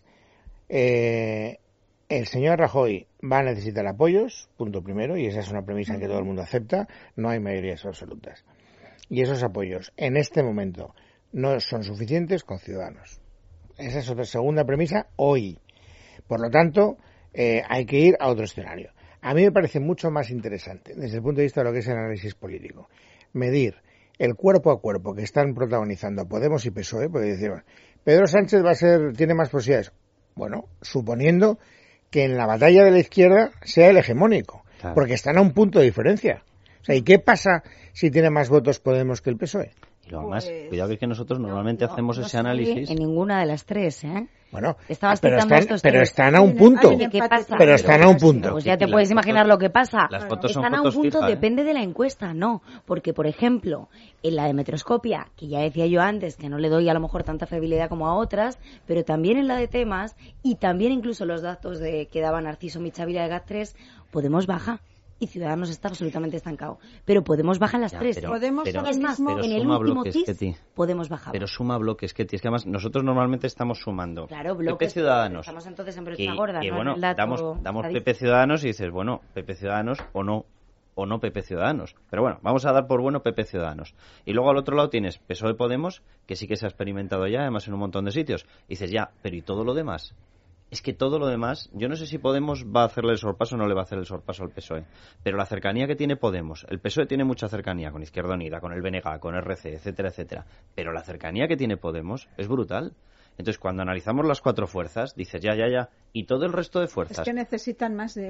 el señor Rajoy va a necesitar apoyos, punto primero, y esa es una premisa que todo el mundo acepta, no hay mayorías absolutas. Y esos apoyos en este momento no son suficientes con Ciudadanos. Esa es otra segunda premisa hoy. Por lo tanto, hay que ir a otro escenario. A mí me parece mucho más interesante, desde el punto de vista de lo que es el análisis político, medir el cuerpo a cuerpo que están protagonizando Podemos y PSOE, porque decir, bueno, Pedro Sánchez tiene más posibilidades. Bueno, suponiendo que en la batalla de la izquierda sea el hegemónico, claro, porque están a un punto de diferencia. O sea, ¿y qué pasa si tiene más votos Podemos que el PSOE? Y lo más, cuidado que nosotros normalmente hacemos ese análisis. En ninguna de las tres, Bueno, pero están a un punto. ¿Qué pasa? Pero están a un punto. Pues ya te puedes imaginar lo que pasa. Las fotos son están a un fotos punto, fija, depende de la encuesta, no. Porque, por ejemplo, en la de Metroscopia, que ya decía yo antes, que no le doy a lo mejor tanta fiabilidad como a otras, pero también en la de Temas, y también incluso los datos que daba Narciso Michavila de GAT3, Podemos baja. Y Ciudadanos está absolutamente estancado. Pero Podemos baja en las tres. Es más, en el último TIS, Podemos baja. Pero suma bloques, Ketty. Es que además nosotros normalmente estamos sumando. Claro, bloques. PP Ciudadanos. Estamos entonces en brecha gorda, que ¿no? bueno, damos PP Ciudadanos y dices, bueno, PP Ciudadanos o no PP Ciudadanos. Pero bueno, vamos a dar por bueno PP Ciudadanos. Y luego al otro lado tienes PSOE Podemos, que sí que se ha experimentado ya, además en un montón de sitios. Y dices, ya, pero ¿y todo lo demás? Es que todo lo demás, yo no sé si Podemos va a hacerle el sorpaso o no le va a hacer el sorpaso al PSOE, pero la cercanía que tiene Podemos, el PSOE tiene mucha cercanía con Izquierda Unida, con el BNG, con RC, etcétera, etcétera, pero la cercanía que tiene Podemos es brutal. Entonces, cuando analizamos las cuatro fuerzas, dices, ya, y todo el resto de fuerzas. Es que necesitan más de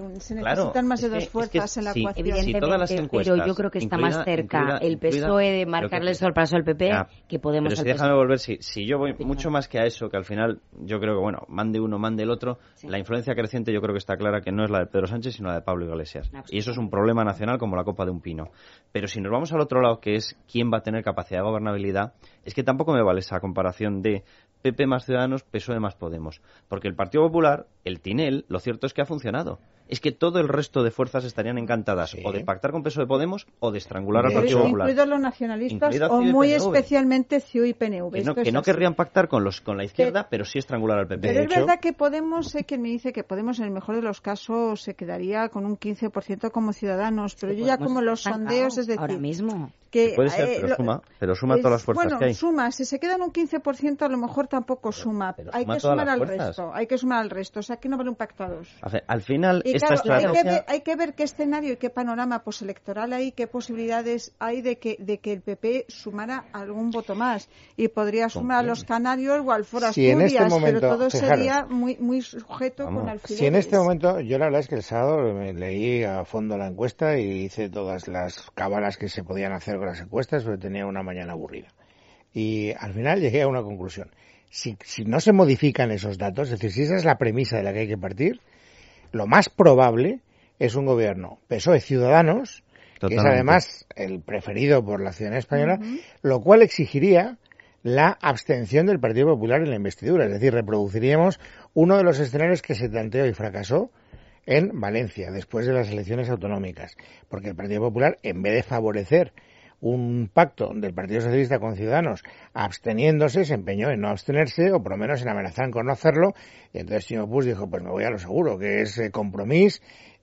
dos fuerzas en la ecuación. Evidentemente, si todas las encuestas, pero yo creo que está más cerca el PSOE de marcarle el sorpaso al PP que Podemos pero al PSOE. Déjame volver, si yo voy mucho más que a eso, que al final yo creo que, bueno, mande uno, mande el otro, la influencia creciente yo creo que está clara que no es la de Pedro Sánchez, sino la de Pablo Iglesias. Y eso es un problema nacional como la copa de un pino. Pero si nos vamos al otro lado, que es quién va a tener capacidad de gobernabilidad, es que tampoco me vale esa comparación de PP más Ciudadanos, PSOE más Podemos. Porque el Partido Popular, el Tinel, lo cierto es que ha funcionado. Es que todo el resto de fuerzas estarían encantadas o de pactar con PSOE Podemos o de estrangular al Partido Popular. Incluidos los nacionalistas o muy especialmente CiU y PNV. Que no querrían pactar con la izquierda, pero sí estrangular al PP. Pero es verdad que Podemos, sé que me dice que Podemos en el mejor de los casos se quedaría con un 15% como Ciudadanos, pero yo ya como los sondeos, es decir... Ahora mismo. Que, puede ser, pero suma todas las fuerzas que hay. Suma, si se queda en un 15% a lo mejor tampoco suma. Hay que sumar al resto, o sea que no vale un pacto a dos. Al final, y esta estrategia... hay que ver qué escenario y qué panorama postelectoral hay, qué posibilidades hay de que el PP sumara algún voto más. Y podría sumar a los canarios o al Foro Asturias, pero todo sería muy sujeto con alfileres. Si en este momento, yo la verdad es que el sábado me leí a fondo la encuesta y hice todas las cábalas que se podían hacer con las encuestas, pero tenía una mañana aburrida. Y al final llegué a una conclusión. Si no se modifican esos datos, es decir, si esa es la premisa de la que hay que partir, lo más probable es un gobierno PSOE Ciudadanos, que es además el preferido por la ciudadanía española, lo cual exigiría la abstención del Partido Popular en la investidura. Es decir, reproduciríamos uno de los escenarios que se planteó y fracasó en Valencia, después de las elecciones autonómicas, porque el Partido Popular, en vez de favorecer un pacto del Partido Socialista con Ciudadanos absteniéndose, se empeñó en no abstenerse o por lo menos en amenazar con no hacerlo, y entonces Chimo Puig dijo, pues me voy a lo seguro, que es Compromís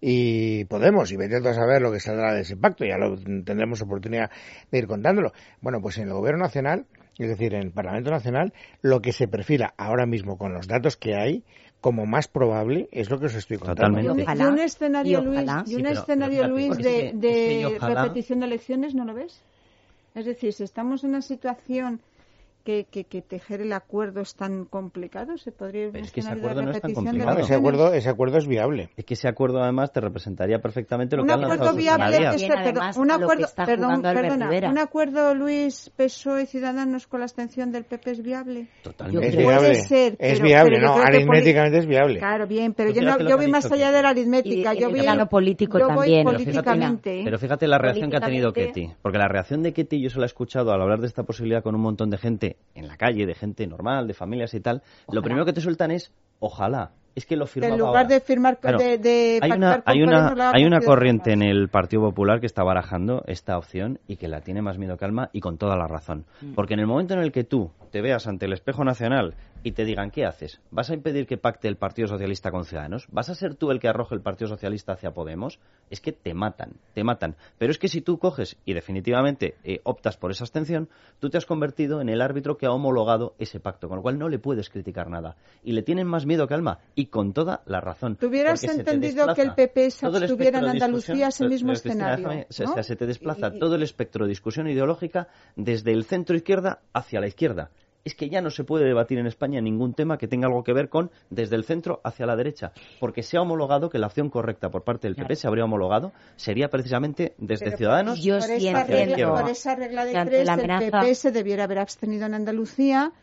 y Podemos, y vete a saber lo que saldrá de ese pacto, ya lo tendremos oportunidad de ir contándolo. Bueno, pues en el Gobierno Nacional, es decir, en el Parlamento Nacional, lo que se perfila ahora mismo con los datos que hay como más probable es lo que os estoy contando. Totalmente. ¿Y un escenario, Luis, de repetición de elecciones, no lo ves? Es decir, si estamos en una situación que tejer el acuerdo es tan complicado, se podría... Pero es que ese acuerdo no es tan complicado. Ese acuerdo es viable. Es que ese acuerdo además te representaría perfectamente lo que han lanzado sus un acuerdo, Luis, PSOE y Ciudadanos con la abstención del PP es viable. Totalmente. Es viable. Puede ser, es viable, no, aritméticamente es viable. Claro, bien, pero yo voy más allá de la aritmética. Yo voy político también. Políticamente. Pero fíjate la reacción que ha tenido Ketty, porque la reacción de Ketty yo se la he escuchado al hablar de esta posibilidad con un montón de gente en la calle, de gente normal, de familias y tal. Ojalá. Lo primero que te sueltan es ojalá. Es que lo firmaba. En lugar de firmar, claro, hay una corriente en el Partido Popular que está barajando esta opción y que la tiene más miedo que alma y con toda la razón. Porque en el momento en el que tú te veas ante el espejo nacional y te digan ¿qué haces? ¿Vas a impedir que pacte el Partido Socialista con Ciudadanos? ¿Vas a ser tú el que arroje el Partido Socialista hacia Podemos? Es que te matan. Pero es que si tú coges y definitivamente optas por esa abstención, tú te has convertido en el árbitro que ha homologado ese pacto, con lo cual no le puedes criticar nada. Y le tienen más miedo que alma. Y con toda la razón. ¿Tú hubieras entendido que el PP estuviera en Andalucía ese mismo escenario? ¿No? Se te desplaza todo el espectro de discusión ideológica desde el centro izquierda hacia la izquierda. Es que ya no se puede debatir en España ningún tema que tenga algo que ver con desde el centro hacia la derecha, porque se ha homologado que la opción correcta por parte del PP se habría homologado, sería precisamente desde Ciudadanos hacia la izquierda. Por esa regla de tres, el PP se debiera haber abstenido en Andalucía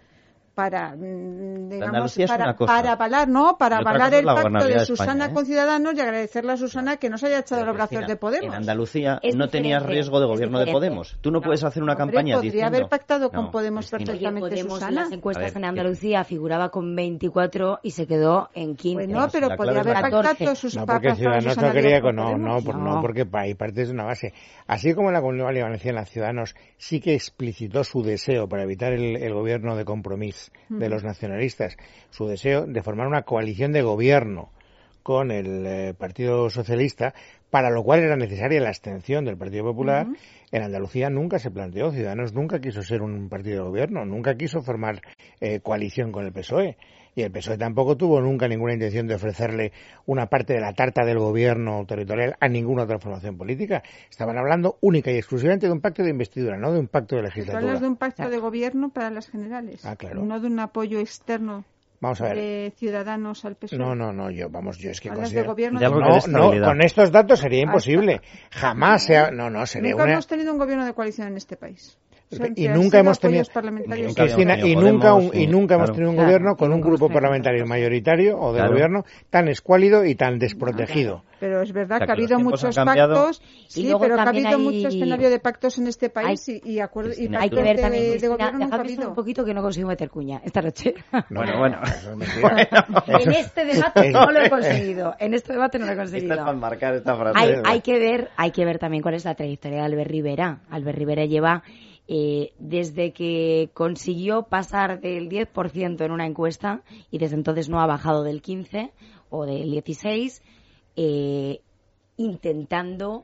para, digamos, Andalucía es una cosa. para avalar el pacto de Susana España, con Ciudadanos y agradecerle a Susana que no se haya echado los brazos de Podemos. En Andalucía no tenías riesgo de gobierno de Podemos. Tú no puedes hacer una campaña podría diciendo... haber pactado con Podemos perfectamente, Podemos, Susana. en las encuestas en Andalucía figuraba con 24 y se quedó en 15. Bueno, pero podría haber pactado sus No, porque Ciudadanos no quería... No, porque ahí partes de una base. Así como en la Comunidad Valenciana Ciudadanos sí que explicitó su deseo para evitar el gobierno de Compromís de los nacionalistas, su deseo de formar una coalición de gobierno con el Partido Socialista, para lo cual era necesaria la abstención del Partido Popular. En Andalucía nunca se planteó, Ciudadanos nunca quiso ser un partido de gobierno, nunca quiso formar coalición con el PSOE. Y el PSOE tampoco tuvo nunca ninguna intención de ofrecerle una parte de la tarta del gobierno territorial a ninguna otra formación política. Estaban hablando única y exclusivamente de un pacto de investidura, no de un pacto de legislatura. Hablas de un pacto de gobierno para las generales, claro. No de un apoyo externo. Vamos a ver. De Ciudadanos al PSOE. No, yo es que considero... con estos datos sería imposible. Jamás sería Nunca hemos tenido un gobierno de coalición en este país. Y nunca hemos tenido, Cristina, y nunca hemos tenido un gobierno con un grupo parlamentario mayoritario o de gobierno tan escuálido y tan desprotegido. Pero es verdad que ha habido muchos pactos, pero que ha habido mucho escenario de pactos en este país y acuerdos y pactos de gobierno nunca ha habido. Un poquito que no consigo meter cuña esta noche. Bueno. En este debate no lo he conseguido. Esta es para marcar esta frase. Hay que ver también cuál es la trayectoria de Albert Rivera. Albert Rivera lleva desde que consiguió pasar del 10% en una encuesta y desde entonces no ha bajado del 15 o del 16, intentando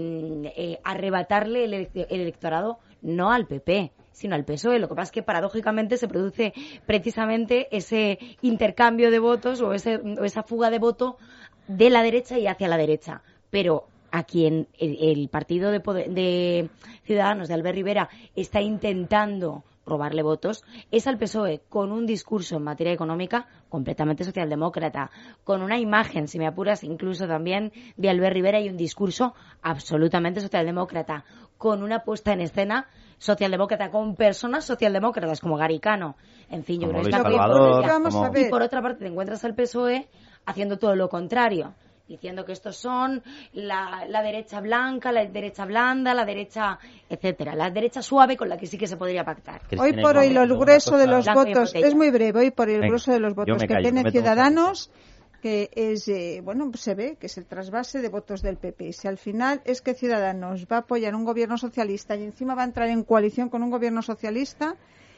arrebatarle el electorado no al PP, sino al PSOE. Lo que pasa es que paradójicamente se produce precisamente ese intercambio de votos o esa fuga de voto de la derecha y hacia la derecha. Pero a quien el partido de Ciudadanos de Albert Rivera está intentando robarle votos es al PSOE, con un discurso en materia económica completamente socialdemócrata, con una imagen, si me apuras, incluso también de Albert Rivera y un discurso absolutamente socialdemócrata, con una puesta en escena socialdemócrata, con personas socialdemócratas como Garicano. En fin, yo creo que y por otra parte te encuentras al PSOE haciendo todo lo contrario, diciendo que estos son la derecha blanca, la derecha blanda, la derecha, etcétera, la derecha suave con la que sí que se podría pactar. Hoy por hoy el grueso de los votos, es muy breve, hoy por hoy el grueso de los votos que tiene Ciudadanos, que es, se ve que es el trasvase de votos del PP. Si al final es que Ciudadanos va a apoyar un gobierno socialista y encima va a entrar en coalición con un gobierno socialista,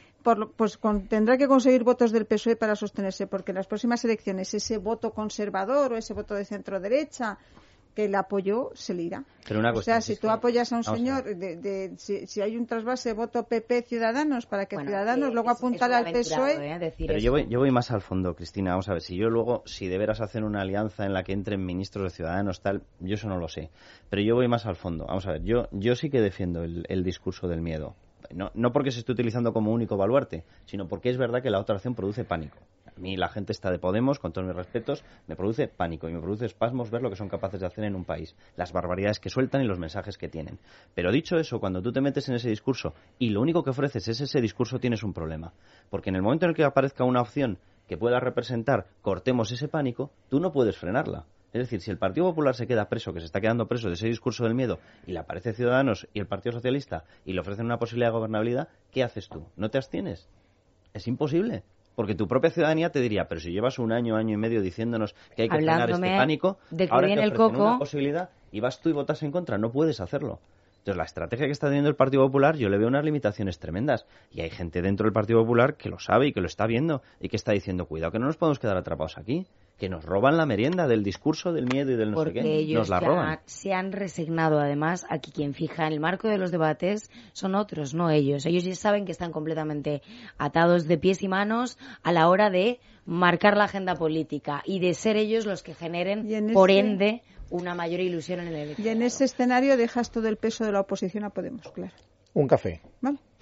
tendrá que conseguir votos del PSOE para sostenerse, porque en las próximas elecciones ese voto conservador o ese voto de centro-derecha que el apoyo se le irá. Pero si tú apoyas a un señor, si hay un trasvase voto PP-Ciudadanos para que Ciudadanos luego apuntale al PSOE... Pero yo voy más al fondo, Cristina. Vamos a ver, si de veras hacen una alianza en la que entren ministros de Ciudadanos, tal, yo eso no lo sé. Pero yo voy más al fondo. Vamos a ver, yo sí que defiendo el discurso del miedo. No porque se esté utilizando como único baluarte, sino porque es verdad que la otra opción produce pánico. A mí la gente está de Podemos, con todos mis respetos, me produce pánico y me produce espasmos ver lo que son capaces de hacer en un país, las barbaridades que sueltan y los mensajes que tienen. Pero dicho eso, cuando tú te metes en ese discurso y lo único que ofreces es ese discurso, tienes un problema. Porque en el momento en el que aparezca una opción que pueda representar cortemos ese pánico, tú no puedes frenarla. Es decir, si el Partido Popular se queda preso, que se está quedando preso de ese discurso del miedo, y le aparece Ciudadanos y el Partido Socialista y le ofrecen una posibilidad de gobernabilidad, ¿qué haces tú? ¿No te abstienes? Es imposible. Porque tu propia ciudadanía te diría, pero si llevas un año y medio diciéndonos que hay que frenar este pánico, ahora te ofrecen una posibilidad y vas tú y votas en contra. No puedes hacerlo. Entonces, la estrategia que está teniendo el Partido Popular, yo le veo unas limitaciones tremendas. Y hay gente dentro del Partido Popular que lo sabe y que lo está viendo y que está diciendo, cuidado, que no nos podemos quedar atrapados aquí, que nos roban la merienda del discurso del miedo y del no sé qué. Ellos nos la roban. Se han resignado, además, aquí quien fija en el marco de los debates son otros, no ellos. Ellos ya saben que están completamente atados de pies y manos a la hora de marcar la agenda política y de ser ellos los que generen, por ende, una mayor ilusión en el electorado. Y en ese escenario dejas todo el peso de la oposición a Podemos, claro. Un café. ¿Vale?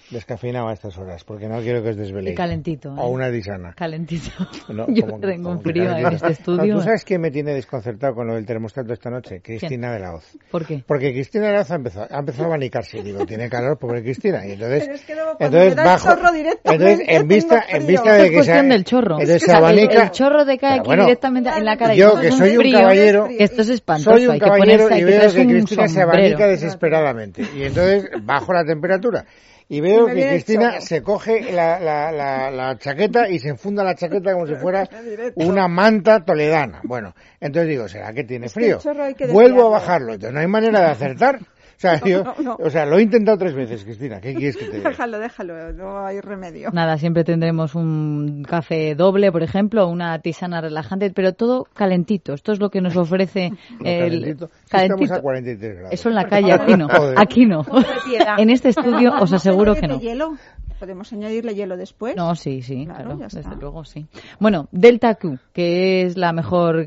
descafeinado a estas horas, porque no quiero que os desveléis. Y calentito. O una disana. Calentito. No, yo tengo un frío en este estudio. ¿Tú sabes qué me tiene desconcertado con lo del termostato esta noche? Cristina de la Hoz. ¿Por qué? Porque Cristina de la Hoz ha empezado a abanicarse. Digo, tiene calor, pobre Cristina. Y entonces, pero es que luego entonces bajo. Entonces, en vista de que cuestión del chorro. Entonces se abanica. El chorro te cae aquí directamente en la cara. Yo, que soy un caballero. Esto es espantoso. Soy un caballero y veo que Cristina se abanica desesperadamente. Y entonces bajo la temperatura. Y veo que Cristina se coge la chaqueta y se enfunda la chaqueta como si fuera una manta toledana. Bueno, entonces digo, ¿será que tiene frío? Vuelvo a bajarlo, entonces no hay manera de acertar. O sea, o sea, lo he intentado 3 veces, Cristina. ¿Qué quieres que te diga? Déjalo, no hay remedio. Nada, siempre tendremos un café doble, por ejemplo, una tisana relajante, pero todo calentito. Esto es lo que nos ofrece el calentito. Estamos a 43 grados. Eso en la calle, aquí no. Aquí no. En este estudio os aseguro que no. Hielo? ¿Podemos añadirle hielo después? No, sí, claro, desde luego sí. Bueno, Delta Q, que es el mejor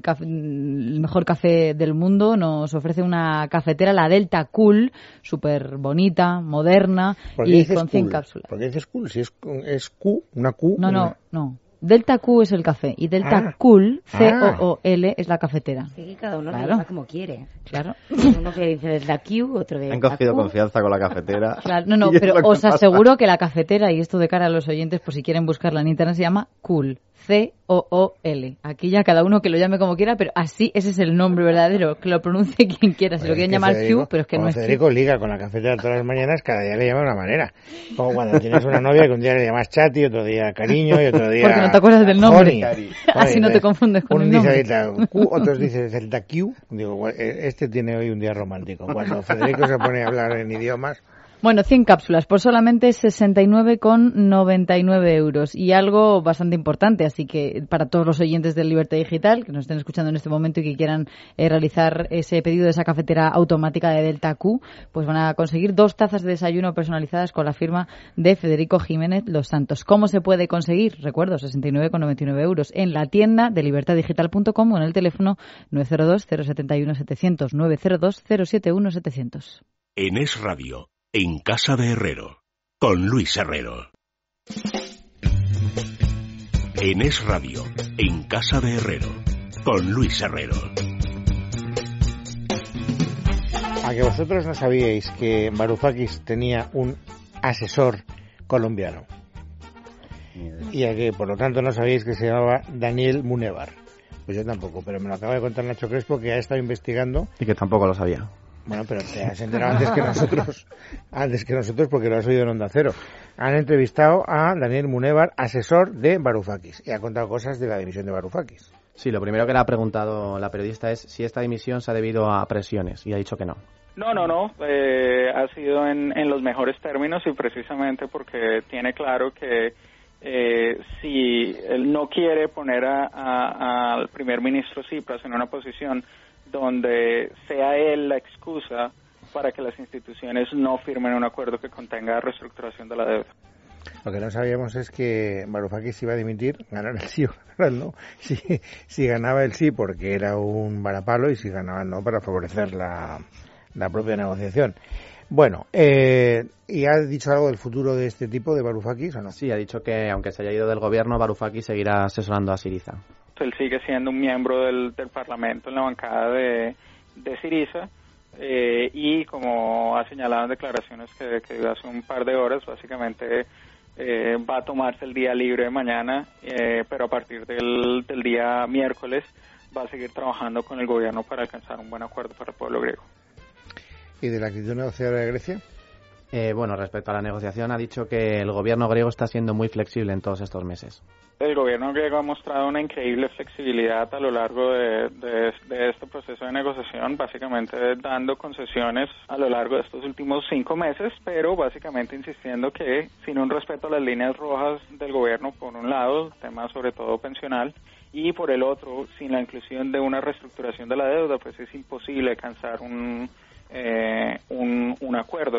café del mundo, nos ofrece una cafetera, la Delta Cool, súper bonita, moderna y con 100 cápsulas. ¿Por qué dices cool? Si es Q, una Q. No. Delta Q es el café y Delta Cool, C-O-O-L, es la cafetera. Sí, que cada uno lo llama como quiere. Claro. Uno que dice Delta Q, otro de Delta Han cogido Q. confianza con la cafetera. Claro, no, pero os aseguro que la cafetera, y esto de cara a los oyentes, por si quieren buscarla en internet, se llama Cool. C-O-O-L. Aquí ya cada uno que lo llame como quiera, pero así ese es el nombre verdadero, que lo pronuncie quien quiera. Si lo quieren llamar Q, pero es que no es Federico liga con la cafetera todas las mañanas, cada día le llama de una manera. Como cuando tienes una novia que un día le llamas Chati, otro día Cariño y otro día... Porque no te acuerdas del nombre. Así no te confundes con el nombre. Uno dice Delta Q, otros dicen Delta Q. Digo, este tiene hoy un día romántico. Cuando Federico se pone a hablar en idiomas... Bueno, 100 cápsulas por solamente 69,99 euros y algo bastante importante, así que para todos los oyentes de Libertad Digital que nos estén escuchando en este momento y que quieran realizar ese pedido de esa cafetera automática de Delta Q, pues van a conseguir 2 tazas de desayuno personalizadas con la firma de Federico Jiménez Los Santos. ¿Cómo se puede conseguir? Recuerdo, 69,99 euros en la tienda de libertaddigital.com o en el teléfono 902 071 700 902 071 700. En Es Radio. En Casa de Herrero, con Luis Herrero. En Es Radio, en Casa de Herrero, con Luis Herrero. ¿A que vosotros no sabíais que Varoufakis tenía un asesor colombiano? Y a que, por lo tanto, no sabíais que se llamaba Daniel Munevar. Pues yo tampoco, pero me lo acaba de contar Nacho Crespo, que ha estado investigando. Y que tampoco lo sabía. Bueno, pero te has enterado antes que nosotros porque lo has oído en Onda Cero. Han entrevistado a Daniel Munevar, asesor de Varoufakis, y ha contado cosas de la dimisión de Varoufakis. Sí, lo primero que le ha preguntado la periodista es si esta dimisión se ha debido a presiones, y ha dicho que no. No. Ha sido en los mejores términos y precisamente porque tiene claro que si él no quiere poner al primer ministro Tsipras en una posición donde sea él la excusa para que las instituciones no firmen un acuerdo que contenga reestructuración de la deuda. Lo que no sabíamos es que Varoufakis iba a dimitir, ganar el sí o ganar el no. Si ganaba el sí porque era un varapalo y si ganaba el no para favorecer la propia negociación. Bueno, ¿y ha dicho algo del futuro de este tipo, de Varoufakis, o no? Sí, ha dicho que aunque se haya ido del gobierno, Varoufakis seguirá asesorando a Syriza. Él sigue siendo un miembro del Parlamento en la bancada de Syriza y como ha señalado en declaraciones que dio hace un par de horas, básicamente va a tomarse el día libre de mañana, pero a partir del día miércoles va a seguir trabajando con el gobierno para alcanzar un buen acuerdo para el pueblo griego. ¿Y de la actitud negociadora de Grecia? Bueno, respecto a la negociación, ha dicho que el gobierno griego está siendo muy flexible en todos estos meses. El gobierno griego ha mostrado una increíble flexibilidad a lo largo de este proceso de negociación, básicamente dando concesiones a lo largo de estos últimos 5 meses, pero básicamente insistiendo que sin un respeto a las líneas rojas del gobierno, por un lado, tema sobre todo pensional, y por el otro, sin la inclusión de una reestructuración de la deuda, pues es imposible alcanzar un acuerdo.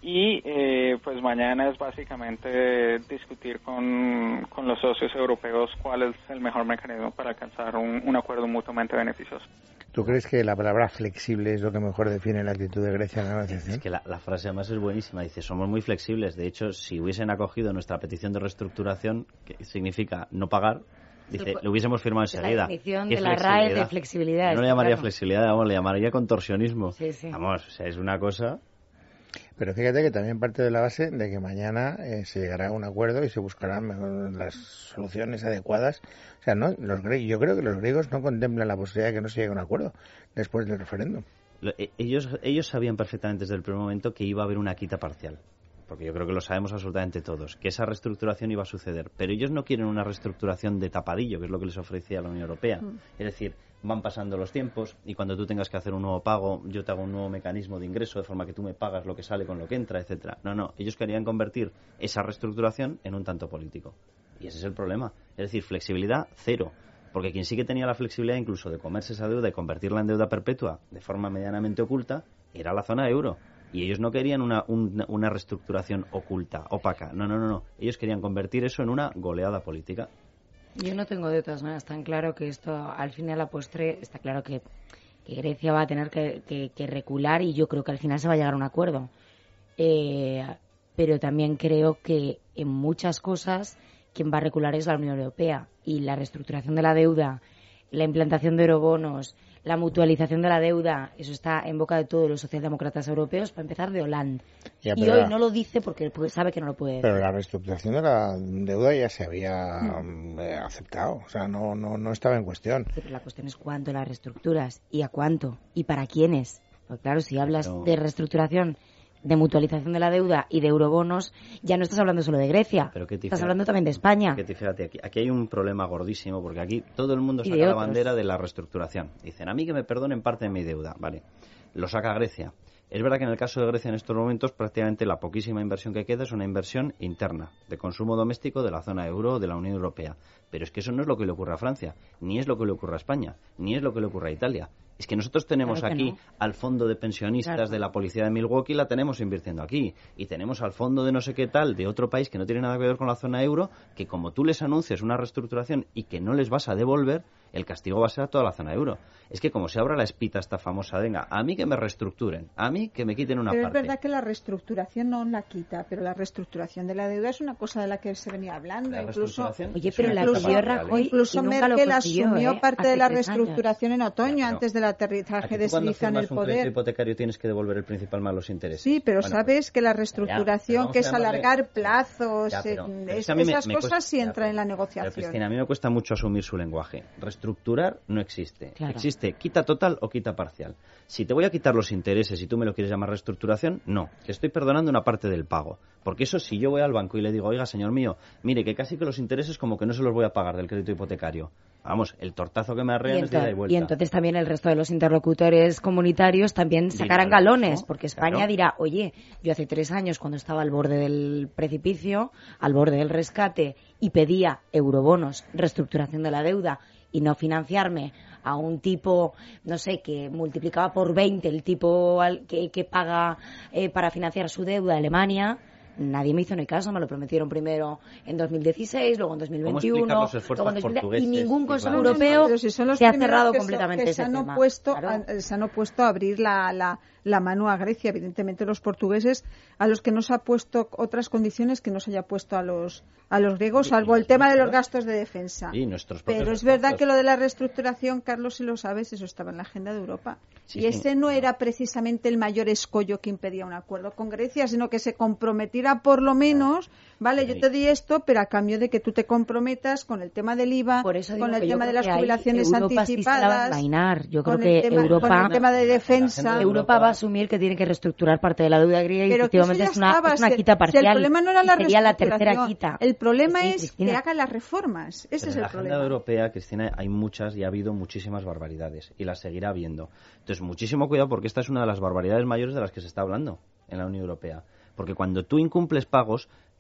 y pues mañana es básicamente discutir con los socios europeos cuál es el mejor mecanismo para alcanzar un acuerdo mutuamente beneficioso. ¿Tú crees que la palabra flexible es lo que mejor define la actitud de Grecia en la negociación? Es que la frase además es buenísima. Dice, somos muy flexibles. De hecho, si hubiesen acogido nuestra petición de reestructuración, que significa no pagar, dice, lo hubiésemos firmado enseguida. La definición de la RAE de flexibilidad. No le llamaría flexibilidad, vamos, le llamaría contorsionismo. Sí, sí. Vamos, o sea, es una cosa... Pero fíjate que también parte de la base de que mañana se llegará a un acuerdo y se buscarán las soluciones adecuadas. O sea, no, yo creo que los griegos no contemplan la posibilidad de que no se llegue a un acuerdo después del referéndum. Ellos sabían perfectamente desde el primer momento que iba a haber una quita parcial. Porque yo creo que lo sabemos absolutamente todos, que esa reestructuración iba a suceder. Pero ellos no quieren una reestructuración de tapadillo, que es lo que les ofrecía la Unión Europea. Es decir, van pasando los tiempos y cuando tú tengas que hacer un nuevo pago, yo te hago un nuevo mecanismo de ingreso, de forma que tú me pagas lo que sale con lo que entra, etcétera. No, ellos querían convertir esa reestructuración en un tanto político. Y ese es el problema. Es decir, flexibilidad cero. Porque quien sí que tenía la flexibilidad incluso de comerse esa deuda y convertirla en deuda perpetua de forma medianamente oculta, era la zona euro. Y ellos no querían una reestructuración oculta, opaca. No. Ellos querían convertir eso en una goleada política. Yo no tengo de todas maneras tan claro que esto, al fin y a la postre, está claro que Grecia va a tener que recular y yo creo que al final se va a llegar a un acuerdo. Pero también creo que en muchas cosas quien va a recular es la Unión Europea. Y la reestructuración de la deuda, la implantación de eurobonos, la mutualización de la deuda, eso está en boca de todos los socialdemócratas europeos, para empezar de Hollande. Y hoy no lo dice porque sabe que no lo puede decir. Pero la reestructuración de la deuda ya se había aceptado, o sea, no estaba en cuestión. Pero la cuestión es cuánto las reestructuras y a cuánto y para quiénes. Porque claro, si hablas de reestructuración, de mutualización de la deuda y de eurobonos, ya no estás hablando solo de Grecia, estás hablando también de España. Fíjate, aquí hay un problema gordísimo, porque aquí todo el mundo saca la bandera de la reestructuración. Dicen, a mí que me perdonen parte de mi deuda, vale, lo saca Grecia. Es verdad que en el caso de Grecia en estos momentos prácticamente la poquísima inversión que queda es una inversión interna, de consumo doméstico de la zona euro o de la Unión Europea. Pero es que eso no es lo que le ocurre a Francia, ni es lo que le ocurre a España, ni es lo que le ocurre a Italia. Es que nosotros tenemos aquí al fondo de pensionistas de la policía de Milwaukee, la tenemos invirtiendo aquí. Y tenemos al fondo de no sé qué tal de otro país que no tiene nada que ver con la zona euro, que como tú les anuncias una reestructuración y que no les vas a devolver, el castigo va a ser a toda la zona euro. Es que como se abra la espita esta famosa, venga, a mí que me reestructuren, a mí que me quiten una parte. Pero es verdad que la reestructuración no la quita, pero la reestructuración de la deuda es una cosa de la que se venía hablando. Incluso Merkel asumió parte de la reestructuración en otoño, antes del aterrizaje de Syriza en el poder. Cuando un crédito hipotecario tienes que devolver el principal más los intereses. Sí, pero sabes que la reestructuración, que es alargar plazos, esas cosas sí entran en la negociación. Pero Cristina, a mí me cuesta mucho asumir su lenguaje. Reestructurar no existe. Existe quita total o quita parcial. Si te voy a quitar los intereses y tú me lo quieres llamar reestructuración, no. Te estoy perdonando una parte del pago. Porque eso, si yo voy al banco y le digo, oiga, señor mío, mire, que casi que los intereses como que no se los voy a pagar del crédito hipotecario. Vamos, el tortazo que me arrean es de ida y vuelta. Y entonces también el resto de los interlocutores comunitarios también sacarán galones, porque España dirá, oye, yo hace 3 años cuando estaba al borde del precipicio, al borde del rescate, y pedía eurobonos, reestructuración de la deuda, y no financiarme a un tipo, no sé, que multiplicaba por 20 el tipo que paga para financiar su deuda a Alemania. Nadie me hizo ni caso, me lo prometieron primero en 2016, luego en 2021, luego en 2010, y ningún Consejo Europeo se ha cerrado completamente ese tema. Se han opuesto a abrir la mano a Grecia, evidentemente los portugueses, a los que no se ha puesto otras condiciones que no se haya puesto a los griegos, salvo el tema de los gastos de defensa. Pero es verdad que lo de la reestructuración, Carlos, si lo sabes, eso estaba en la agenda de Europa. Y ese no era precisamente el mayor escollo que impedía un acuerdo con Grecia, sino que se comprometiera por lo menos, vale, yo te di esto, pero a cambio de que tú te comprometas con el tema del IVA, con el tema de las jubilaciones anticipadas, yo creo que Europa, con el tema de defensa. Europa va a asumir que tiene que reestructurar parte de la deuda griega y efectivamente es una quita parcial. El problema no era la sería la tercera quita. El problema es que haga las reformas. Ese es el problema. En la agenda europea, Cristina, hay muchas y ha habido muchísimas barbaridades y las seguirá habiendo. Entonces, muchísimo cuidado porque esta es una de las barbaridades mayores de las que se está hablando en la Unión Europea. Porque cuando tú incumples pagos,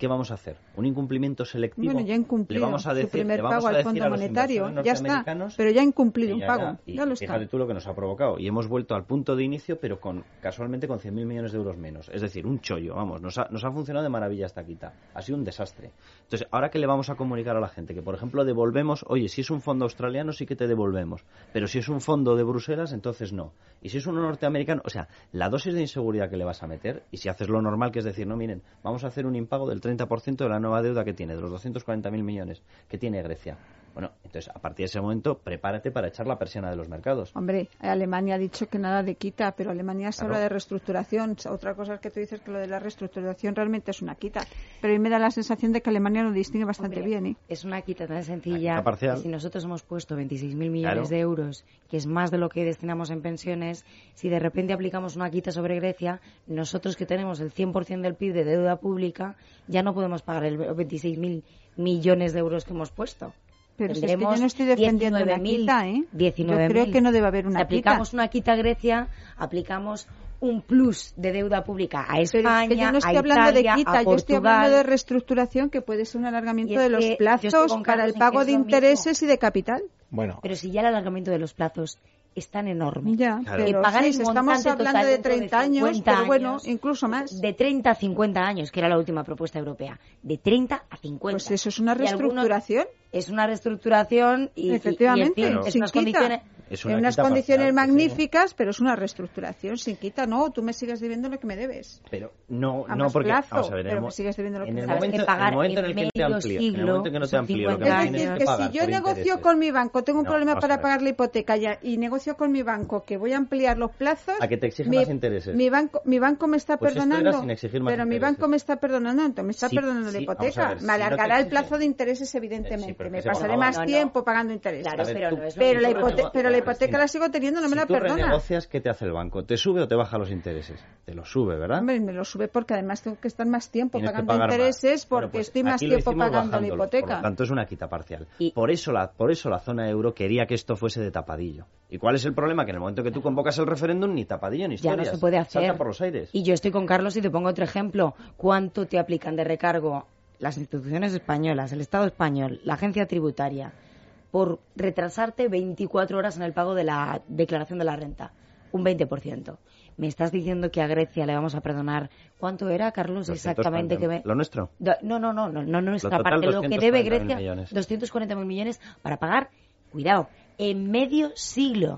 ¿qué vamos a hacer? ¿Un incumplimiento selectivo? Bueno, ya incumplido le vamos a decir, su primer pago al Fondo Monetario, ya está, pero ya ha incumplido un pago, ya lo está. Fíjate tú lo que nos ha provocado, y hemos vuelto al punto de inicio, pero casualmente con 100.000 millones de euros menos, es decir, un chollo, vamos, nos ha funcionado de maravilla esta quita, ha sido un desastre. Entonces, ahora que le vamos a comunicar a la gente que, por ejemplo, devolvemos, oye, si es un fondo australiano sí que te devolvemos, pero si es un fondo de Bruselas, entonces no. Y si es uno norteamericano, o sea, la dosis de inseguridad que le vas a meter, y si haces lo normal, que es decir, no, miren, vamos a hacer un impago del 30% de la nueva deuda que tiene, de los 240.000 millones que tiene Grecia. Bueno, entonces, a partir de ese momento, prepárate para echar la persiana de los mercados. Hombre, Alemania ha dicho que nada de quita, pero Alemania se habla de reestructuración. Otra cosa es que tú dices que lo de la reestructuración realmente es una quita. Pero a mí me da la sensación de que Alemania lo distingue bastante bien, ¿eh? Es una quita tan sencilla. Que si nosotros hemos puesto 26.000 millones de euros, que es más de lo que destinamos en pensiones, si de repente aplicamos una quita sobre Grecia, nosotros que tenemos el 100% del PIB de deuda pública, ya no podemos pagar el 26.000 millones de euros que hemos puesto. Pero si es que yo no estoy defendiendo una quita, ¿eh? 19.000. Yo creo que no debe haber una quita. Si aplicamos una quita a Grecia, aplicamos un plus de deuda pública a España, a Italia, a Portugal. Yo no estoy hablando de quita, yo estoy hablando de reestructuración, que puede ser un alargamiento de los plazos para el pago de intereses y de capital. Bueno. Pero si ya el alargamiento de los plazos es tan enorme. Ya, claro. Pero pagar sí, estamos hablando de 30 años, pero bueno, incluso más. De 30 a 50 años, que era la última propuesta europea. De 30 a 50. Pues eso es una reestructuración. Es una reestructuración y efectivamente, y en fin, sin quita. En unas condiciones magníficas, pero es una reestructuración sin quita. No, tú me sigues debiendo lo que me debes. Pero no porque plazo, vamos a ver, pero me sigues debiendo lo que me debes. En el momento en el que te amplío, en el momento en que no te amplío lo que me tienes que pagar. Es decir, que si yo negocio con mi banco, tengo un problema para pagar la hipoteca y negocio con mi banco que voy a ampliar los plazos, a que te exigen más intereses. Mi banco me está perdonando, pero mi banco me está perdonando, me está perdonando la hipoteca. Me alargará el plazo de intereses, evidentemente. Me pasaré más tiempo pagando intereses. Claro, pero la hipoteca la sigo teniendo, no me la perdona. Si tú renegocias, ¿qué te hace el banco? ¿Te sube o te baja los intereses? Te lo sube, ¿verdad? Hombre, me lo sube porque además tengo que estar más tiempo pagando intereses porque estoy más tiempo pagando la hipoteca. Por lo tanto, es una quita parcial. Por eso la zona euro quería que esto fuese de tapadillo. ¿Y cuál es el problema? Que en el momento que tú convocas el referéndum, ni tapadillo ni historias. Ya no se puede hacer. Salta por los aires. Y yo estoy con Carlos y te pongo otro ejemplo. ¿Cuánto te aplican de recargo las instituciones españolas, el Estado español, la agencia tributaria, por retrasarte 24 horas en el pago de la declaración de la renta? Un 20%. ¿Me estás diciendo que a Grecia le vamos a perdonar? ¿Cuánto era, Carlos, exactamente? ¿Lo nuestro? No nuestra parte. Lo que debe Grecia, 240.000 millones para pagar, cuidado, en medio siglo,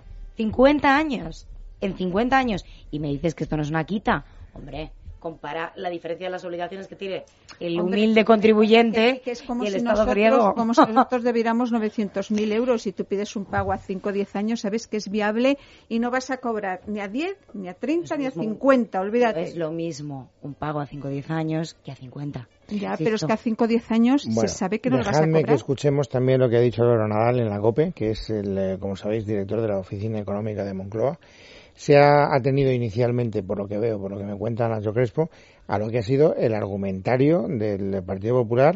50 años. En 50 años. Y me dices que esto no es una quita. Hombre, compara la diferencia de las obligaciones que tiene el humilde contribuyente que es como y el si Estado griego. Como si nosotros debiéramos 900.000 euros y tú pides un pago a 5 o 10 años, sabes que es viable y no vas a cobrar ni a 10, ni a 30, ni a 50, olvídate. Es lo mismo un pago a 5 o 10 años que a 50. Ya, pero es que a 5 o 10 años se sabe que no lo vas a cobrar. Dejadme que escuchemos también lo que ha dicho Álvaro Nadal en la COPE, que es, como sabéis, director de la Oficina Económica de Moncloa. Se ha atenido inicialmente, por lo que veo, por lo que me cuenta Nacho Crespo, a lo que ha sido el argumentario del Partido Popular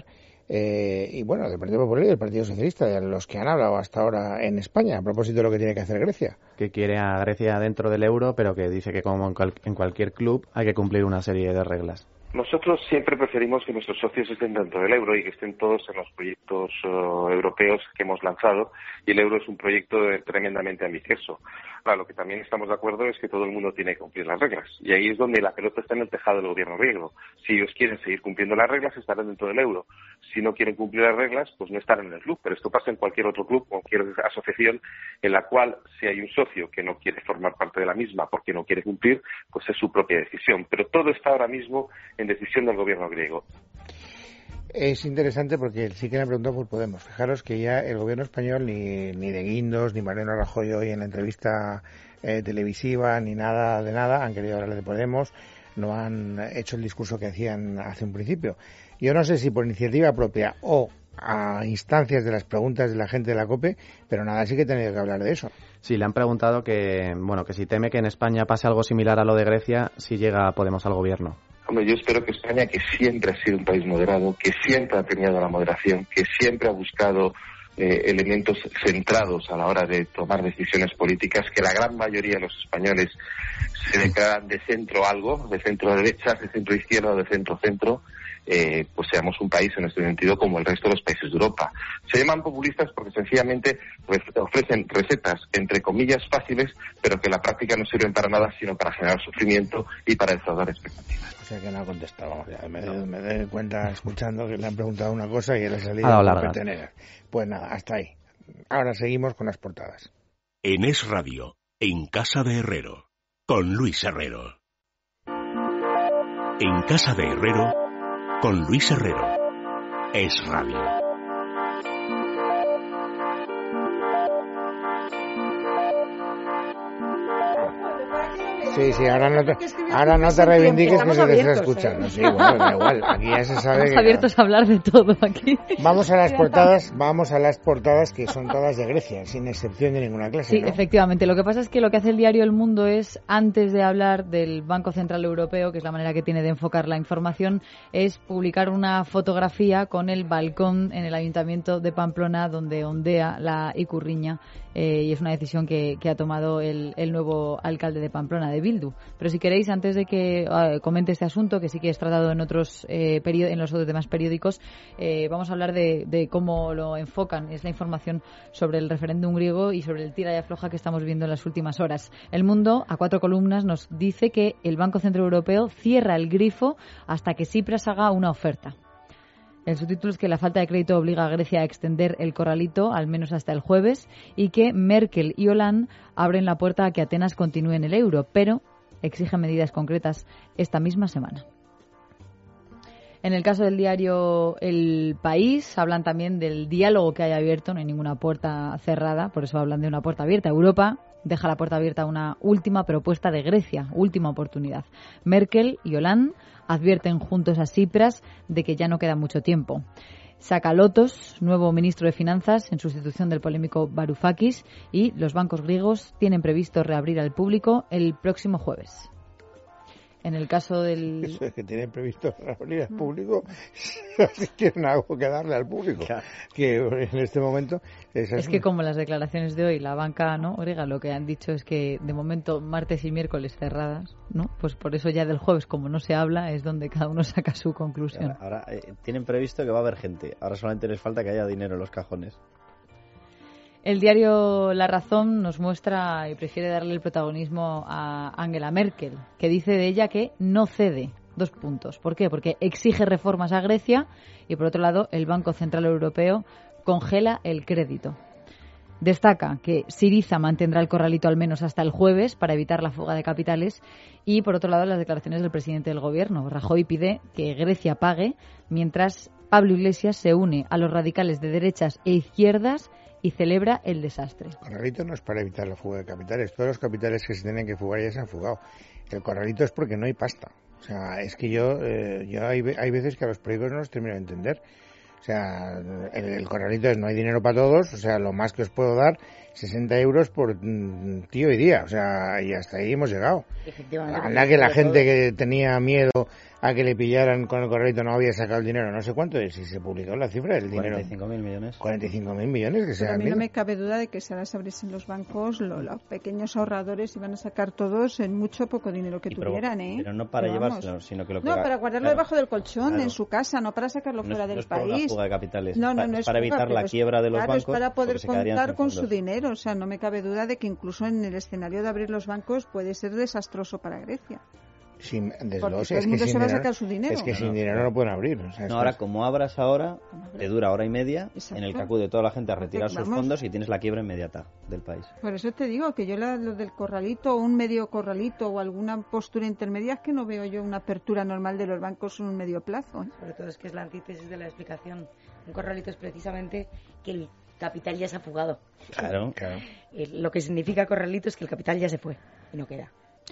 y bueno, del Partido Popular y del Partido Socialista, de los que han hablado hasta ahora en España, a propósito de lo que tiene que hacer Grecia. Que quiere a Grecia dentro del euro, pero que dice que como en cualquier club hay que cumplir una serie de reglas. Nosotros siempre preferimos que nuestros socios estén dentro del euro y que estén todos en los proyectos europeos que hemos lanzado, y el euro es un proyecto tremendamente ambicioso. Claro, lo que también estamos de acuerdo es que todo el mundo tiene que cumplir las reglas, y ahí es donde la pelota está en el tejado del gobierno griego. Si ellos quieren seguir cumpliendo las reglas, estarán dentro del euro. Si no quieren cumplir las reglas, pues no estarán en el club. Pero esto pasa en cualquier otro club, cualquier asociación en la cual, si hay un socio que no quiere formar parte de la misma porque no quiere cumplir, pues es su propia decisión. Pero todo está ahora mismo en decisión del gobierno griego. Es interesante porque sí que me preguntó por Podemos. Fijaros que ya el gobierno español, ni de Guindos, ni Mariano Rajoy hoy en la entrevista televisiva, ni nada de nada, han querido hablar de Podemos, no han hecho el discurso que hacían hace un principio. Yo no sé si por iniciativa propia o a instancias de las preguntas de la gente de la COPE, pero nada, sí que he tenido que hablar de eso. Sí, le han preguntado que si teme que en España pase algo similar a lo de Grecia si llega Podemos al gobierno. Hombre, yo espero que España, que siempre ha sido un país moderado, que siempre ha tenido la moderación, que siempre ha buscado elementos centrados a la hora de tomar decisiones políticas, que la gran mayoría de los españoles se declaran de centro algo, de centro derecha, de centro izquierda o de centro centro, pues seamos un país en este sentido como el resto de los países de Europa. Se llaman populistas porque sencillamente ofrecen recetas, entre comillas, fáciles, pero que en la práctica no sirven para nada, sino para generar sufrimiento y para defraudar expectativas. O sea que no ha contestado. Ya me doy cuenta escuchando que le han preguntado una cosa y él ha salido a pertenecer. Pues nada, hasta ahí. Ahora seguimos con las portadas. En Es Radio, en Casa de Herrero, con Luis Herrero. En Casa de Herrero, con Luis Herrero. Es Radio. Sí, ahora no te reivindiques que se te está escuchando. Sí, bueno, da igual, aquí ya se sabe. Estamos abiertos a hablar de todo aquí. Vamos a las portadas que son todas de Grecia, sin excepción de ninguna clase. Sí, ¿no? efectivamente. Lo que pasa es que lo que hace el diario El Mundo es, antes de hablar del Banco Central Europeo, que es la manera que tiene de enfocar la información, es publicar una fotografía con el balcón en el Ayuntamiento de Pamplona donde ondea la Ikurriña, y es una decisión que ha tomado el nuevo alcalde de Pamplona, de Bildu. Pero si queréis, antes de que comente este asunto, que sí que es tratado en otros en los demás periódicos, vamos a hablar de cómo lo enfocan. Es la información sobre el referéndum griego y sobre el tira y afloja que estamos viendo en las últimas horas. El Mundo, a 4 columnas, nos dice que el Banco Central Europeo cierra el grifo hasta que Tsipras haga una oferta. El subtítulo es que la falta de crédito obliga a Grecia a extender el corralito al menos hasta el jueves y que Merkel y Hollande abren la puerta a que Atenas continúe en el euro, pero exigen medidas concretas esta misma semana. En el caso del diario El País, hablan también del diálogo que hay abierto, no hay ninguna puerta cerrada, por eso hablan de una puerta abierta. Europa deja la puerta abierta a una última propuesta de Grecia, última oportunidad. Merkel y Hollande advierten juntos a Tsipras de que ya no queda mucho tiempo. Sakalotos, nuevo ministro de Finanzas en sustitución del polémico Varoufakis, y los bancos griegos tienen previsto reabrir al público el próximo jueves. En el caso del... Eso es que tienen previsto reabrir al público, si tienen algo que darle al público, claro. Que en este momento... Es que como las declaraciones de hoy, la banca, ¿no? Griega, lo que han dicho es que de momento martes y miércoles cerradas, ¿no? Pues por eso ya del jueves, como no se habla, es donde cada uno saca su conclusión. Ahora tienen previsto que va a haber gente, ahora solamente les falta que haya dinero en los cajones. El diario La Razón nos muestra y prefiere darle el protagonismo a Angela Merkel, que dice de ella que no cede. 2 puntos. ¿Por qué? Porque exige reformas a Grecia y, por otro lado, el Banco Central Europeo congela el crédito. Destaca que Syriza mantendrá el corralito al menos hasta el jueves para evitar la fuga de capitales y, por otro lado, las declaraciones del presidente del Gobierno. Rajoy pide que Grecia pague, mientras Pablo Iglesias se une a los radicales de derechas e izquierdas y celebra el desastre. El corralito no es para evitar la fuga de capitales. Todos los capitales que se tienen que fugar ya se han fugado. El corralito es porque no hay pasta. O sea, es que yo hay veces que a los proyectos no los termino de entender. O sea, el corralito es no hay dinero para todos. O sea, lo más que os puedo dar, 60 euros por tío y día. O sea, y hasta ahí hemos llegado. Anda que la gente que tenía miedo a que le pillaran con el corralito no había sacado el dinero, no sé cuánto, y si se publicó la cifra del dinero. 45.000 millones. 45.000 millones que Pero a mí no me cabe duda de que si ahora se abriesen los bancos, los pequeños ahorradores iban a sacar todos en mucho poco dinero que tuvieran, ¿eh? Pero no para llevárselo, sino que lo que... No, para guardarlo debajo del colchón, en su casa, no para sacarlo fuera del país. No es por una fuga de capitales, no es para evitar la quiebra de los bancos. Es para poder contar con su dinero, o sea, no me cabe duda de que incluso en el escenario de abrir los bancos puede ser desastroso para Grecia. Desde luego, todo el mundo se va a sacar su dinero. Es que sin dinero no pueden abrir. O sea, ahora, como abras ahora, te dura hora y media. Exacto. En el que acude toda la gente a retirar sus fondos y tienes la quiebra inmediata del país. Por eso te digo que yo lo del corralito, un medio corralito o alguna postura intermedia, es que no veo yo una apertura normal de los bancos en un medio plazo. Sobre todo es que es la antítesis de la explicación. Un corralito es precisamente que el capital ya se ha fugado. Claro. Lo que significa corralito es que el capital ya se fue y no queda.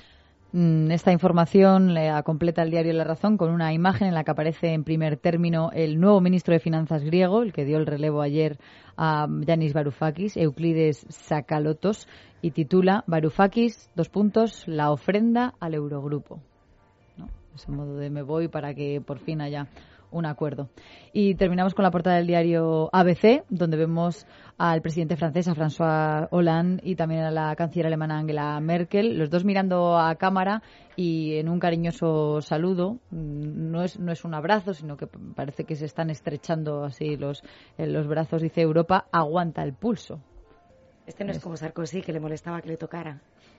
Esta información la completa el diario La Razón con una imagen en la que aparece en primer término el nuevo ministro de Finanzas griego, el que dio el relevo ayer a Yanis Varoufakis, Euclides Sakalotos, y titula Varoufakis, : la ofrenda al Eurogrupo. ¿No? Ese modo de me voy para que por fin haya un acuerdo. Y terminamos con la portada del diario ABC, donde vemos al presidente francés, a François Hollande, y también a la canciller alemana Angela Merkel, los dos mirando a cámara y en un cariñoso saludo. No es un abrazo, sino que parece que se están estrechando así los brazos. Dice: Europa aguanta el pulso. Este no es como Sarkozy, que le molestaba que le tocara.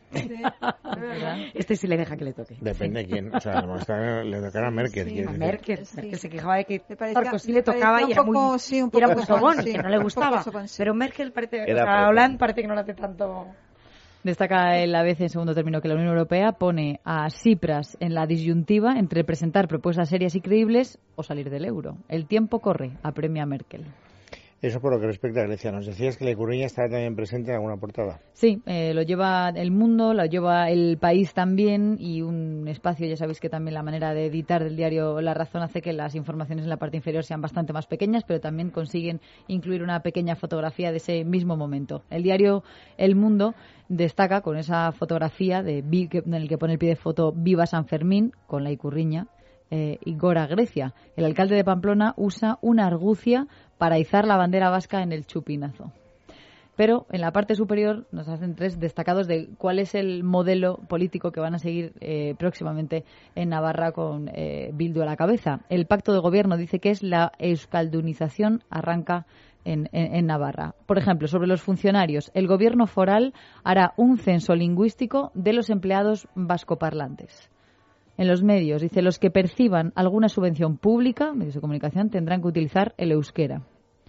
Este sí le deja que le toque. Depende de quién. O sea, le tocará a Merkel. Sí, a Merkel. Merkel se quejaba de que Sarkozy le tocaba y era muy sobón, que no le gustaba. Pero Merkel Hollande parece que no le hace tanto. Destaca el ABC en segundo término que la Unión Europea pone a Tsipras en la disyuntiva entre presentar propuestas serias y creíbles o salir del euro. El tiempo corre, apremia a Merkel. Eso por lo que respecta a Grecia. Nos decías que la Ikurriña estará también presente en alguna portada. Sí, lo lleva El Mundo, lo lleva El País también, y un espacio, ya sabéis que también la manera de editar del diario La Razón hace que las informaciones en la parte inferior sean bastante más pequeñas, pero también consiguen incluir una pequeña fotografía de ese mismo momento. El diario El Mundo destaca con esa fotografía en el que pone el pie de foto Viva San Fermín, con la Ikurriña, y Gora Grecia. El alcalde de Pamplona usa una argucia para izar la bandera vasca en el chupinazo. Pero en la parte superior nos hacen tres destacados de cuál es el modelo político que van a seguir próximamente en Navarra con Bildu a la cabeza. El pacto de gobierno dice que es la euskaldunización, arranca en Navarra. Por ejemplo, sobre los funcionarios, el gobierno foral hará un censo lingüístico de los empleados vascoparlantes. En los medios, dice: los que perciban alguna subvención pública, medios de comunicación, tendrán que utilizar el euskera.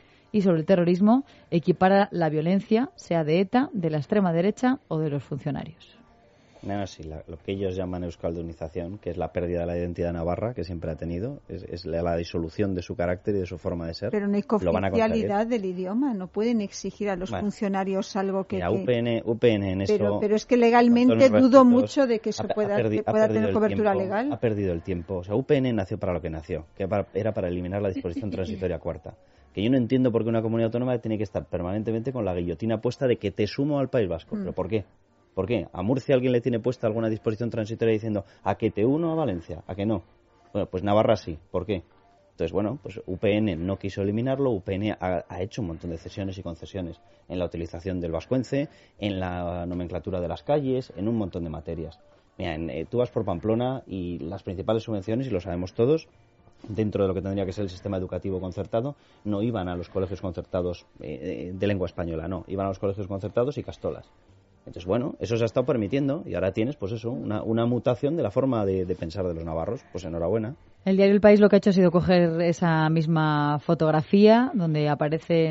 Y sobre el terrorismo, equipara la violencia, sea de ETA, de la extrema derecha o de los funcionarios. No, sí, lo que ellos llaman euskaldunización, que es la pérdida de la identidad navarra que siempre ha tenido, es la disolución de su carácter y de su forma de ser. Pero no hay cooficialidad del idioma, no pueden exigir a los funcionarios algo que... UPN en eso... Pero es que legalmente dudo mucho de que eso pueda tener cobertura legal. Ha perdido el tiempo. O sea, UPN nació para lo que nació, que era para eliminar la disposición transitoria cuarta. Que yo no entiendo por qué una comunidad autónoma tiene que estar permanentemente con la guillotina puesta de que te sumo al País Vasco. ¿Pero por qué? ¿Por qué? ¿A Murcia alguien le tiene puesta alguna disposición transitoria diciendo a que te uno a Valencia? ¿A que no? Bueno, pues Navarra sí. ¿Por qué? Entonces, bueno, pues UPN no quiso eliminarlo. UPN ha hecho un montón de cesiones y concesiones en la utilización del vascuence, en la nomenclatura de las calles, en un montón de materias. Mira, tú vas por Pamplona y las principales subvenciones, y lo sabemos todos, dentro de lo que tendría que ser el sistema educativo concertado, no iban a los colegios concertados de lengua española, no. Iban a los colegios concertados y castolas. Entonces, bueno, eso se ha estado permitiendo y ahora tienes, pues eso, una mutación de la forma de pensar de los navarros. Pues enhorabuena. El diario El País lo que ha hecho ha sido coger esa misma fotografía donde aparece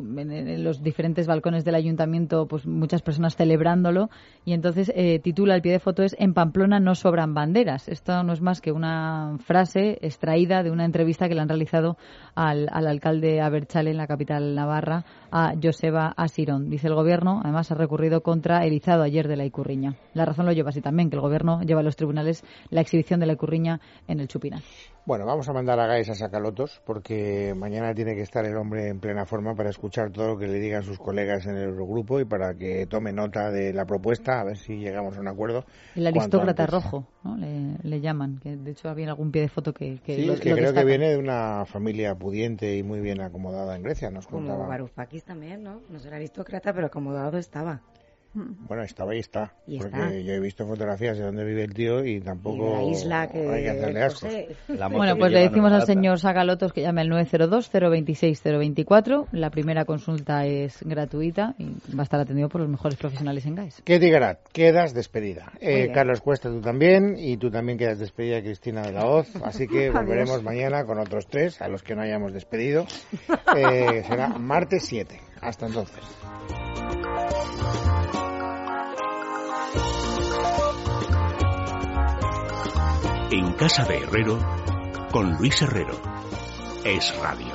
en los diferentes balcones del ayuntamiento pues muchas personas celebrándolo, y entonces titula, el pie de foto es: en Pamplona no sobran banderas. Esto no es más que una frase extraída de una entrevista que le han realizado al alcalde Abertzale en la capital navarra, a Joseba Asirón. Dice: el gobierno además ha recurrido contra el izado ayer de la Ikurriña. La Razón lo lleva así también, que el gobierno lleva a los tribunales la exhibición de la Ikurriña en el Chupinaz. Bueno, vamos a mandar a Gaes a Sacalotos porque mañana tiene que estar el hombre en plena forma para escuchar todo lo que le digan sus colegas en el Eurogrupo y para que tome nota de la propuesta, a ver si llegamos a un acuerdo. El aristócrata rojo, ¿no? Le llaman, que de hecho había algún pie de foto que sí, lo creo destaca. Que viene de una familia pudiente y muy bien acomodada en Grecia, nos contaba. Como Varoufakis también, ¿no? No será aristócrata, pero acomodado estaba. Bueno, estaba y está, porque está. Yo he visto fotografías de donde vive el tío y tampoco la isla que hay que hacerle ascos. Bueno, pues le decimos al señor Sacalotos que llame al 902-026-024. La primera consulta es gratuita y va a estar atendido por los mejores profesionales en GAES. Ketty Garat, quedas despedida. Carlos Cuesta, tú también, y tú también quedas despedida, Cristina de la Hoz. Así que volveremos mañana con otros 3, a los que no hayamos despedido. Será martes 7. Hasta entonces. En Casa de Herrero, con Luis Herrero. Es Radio.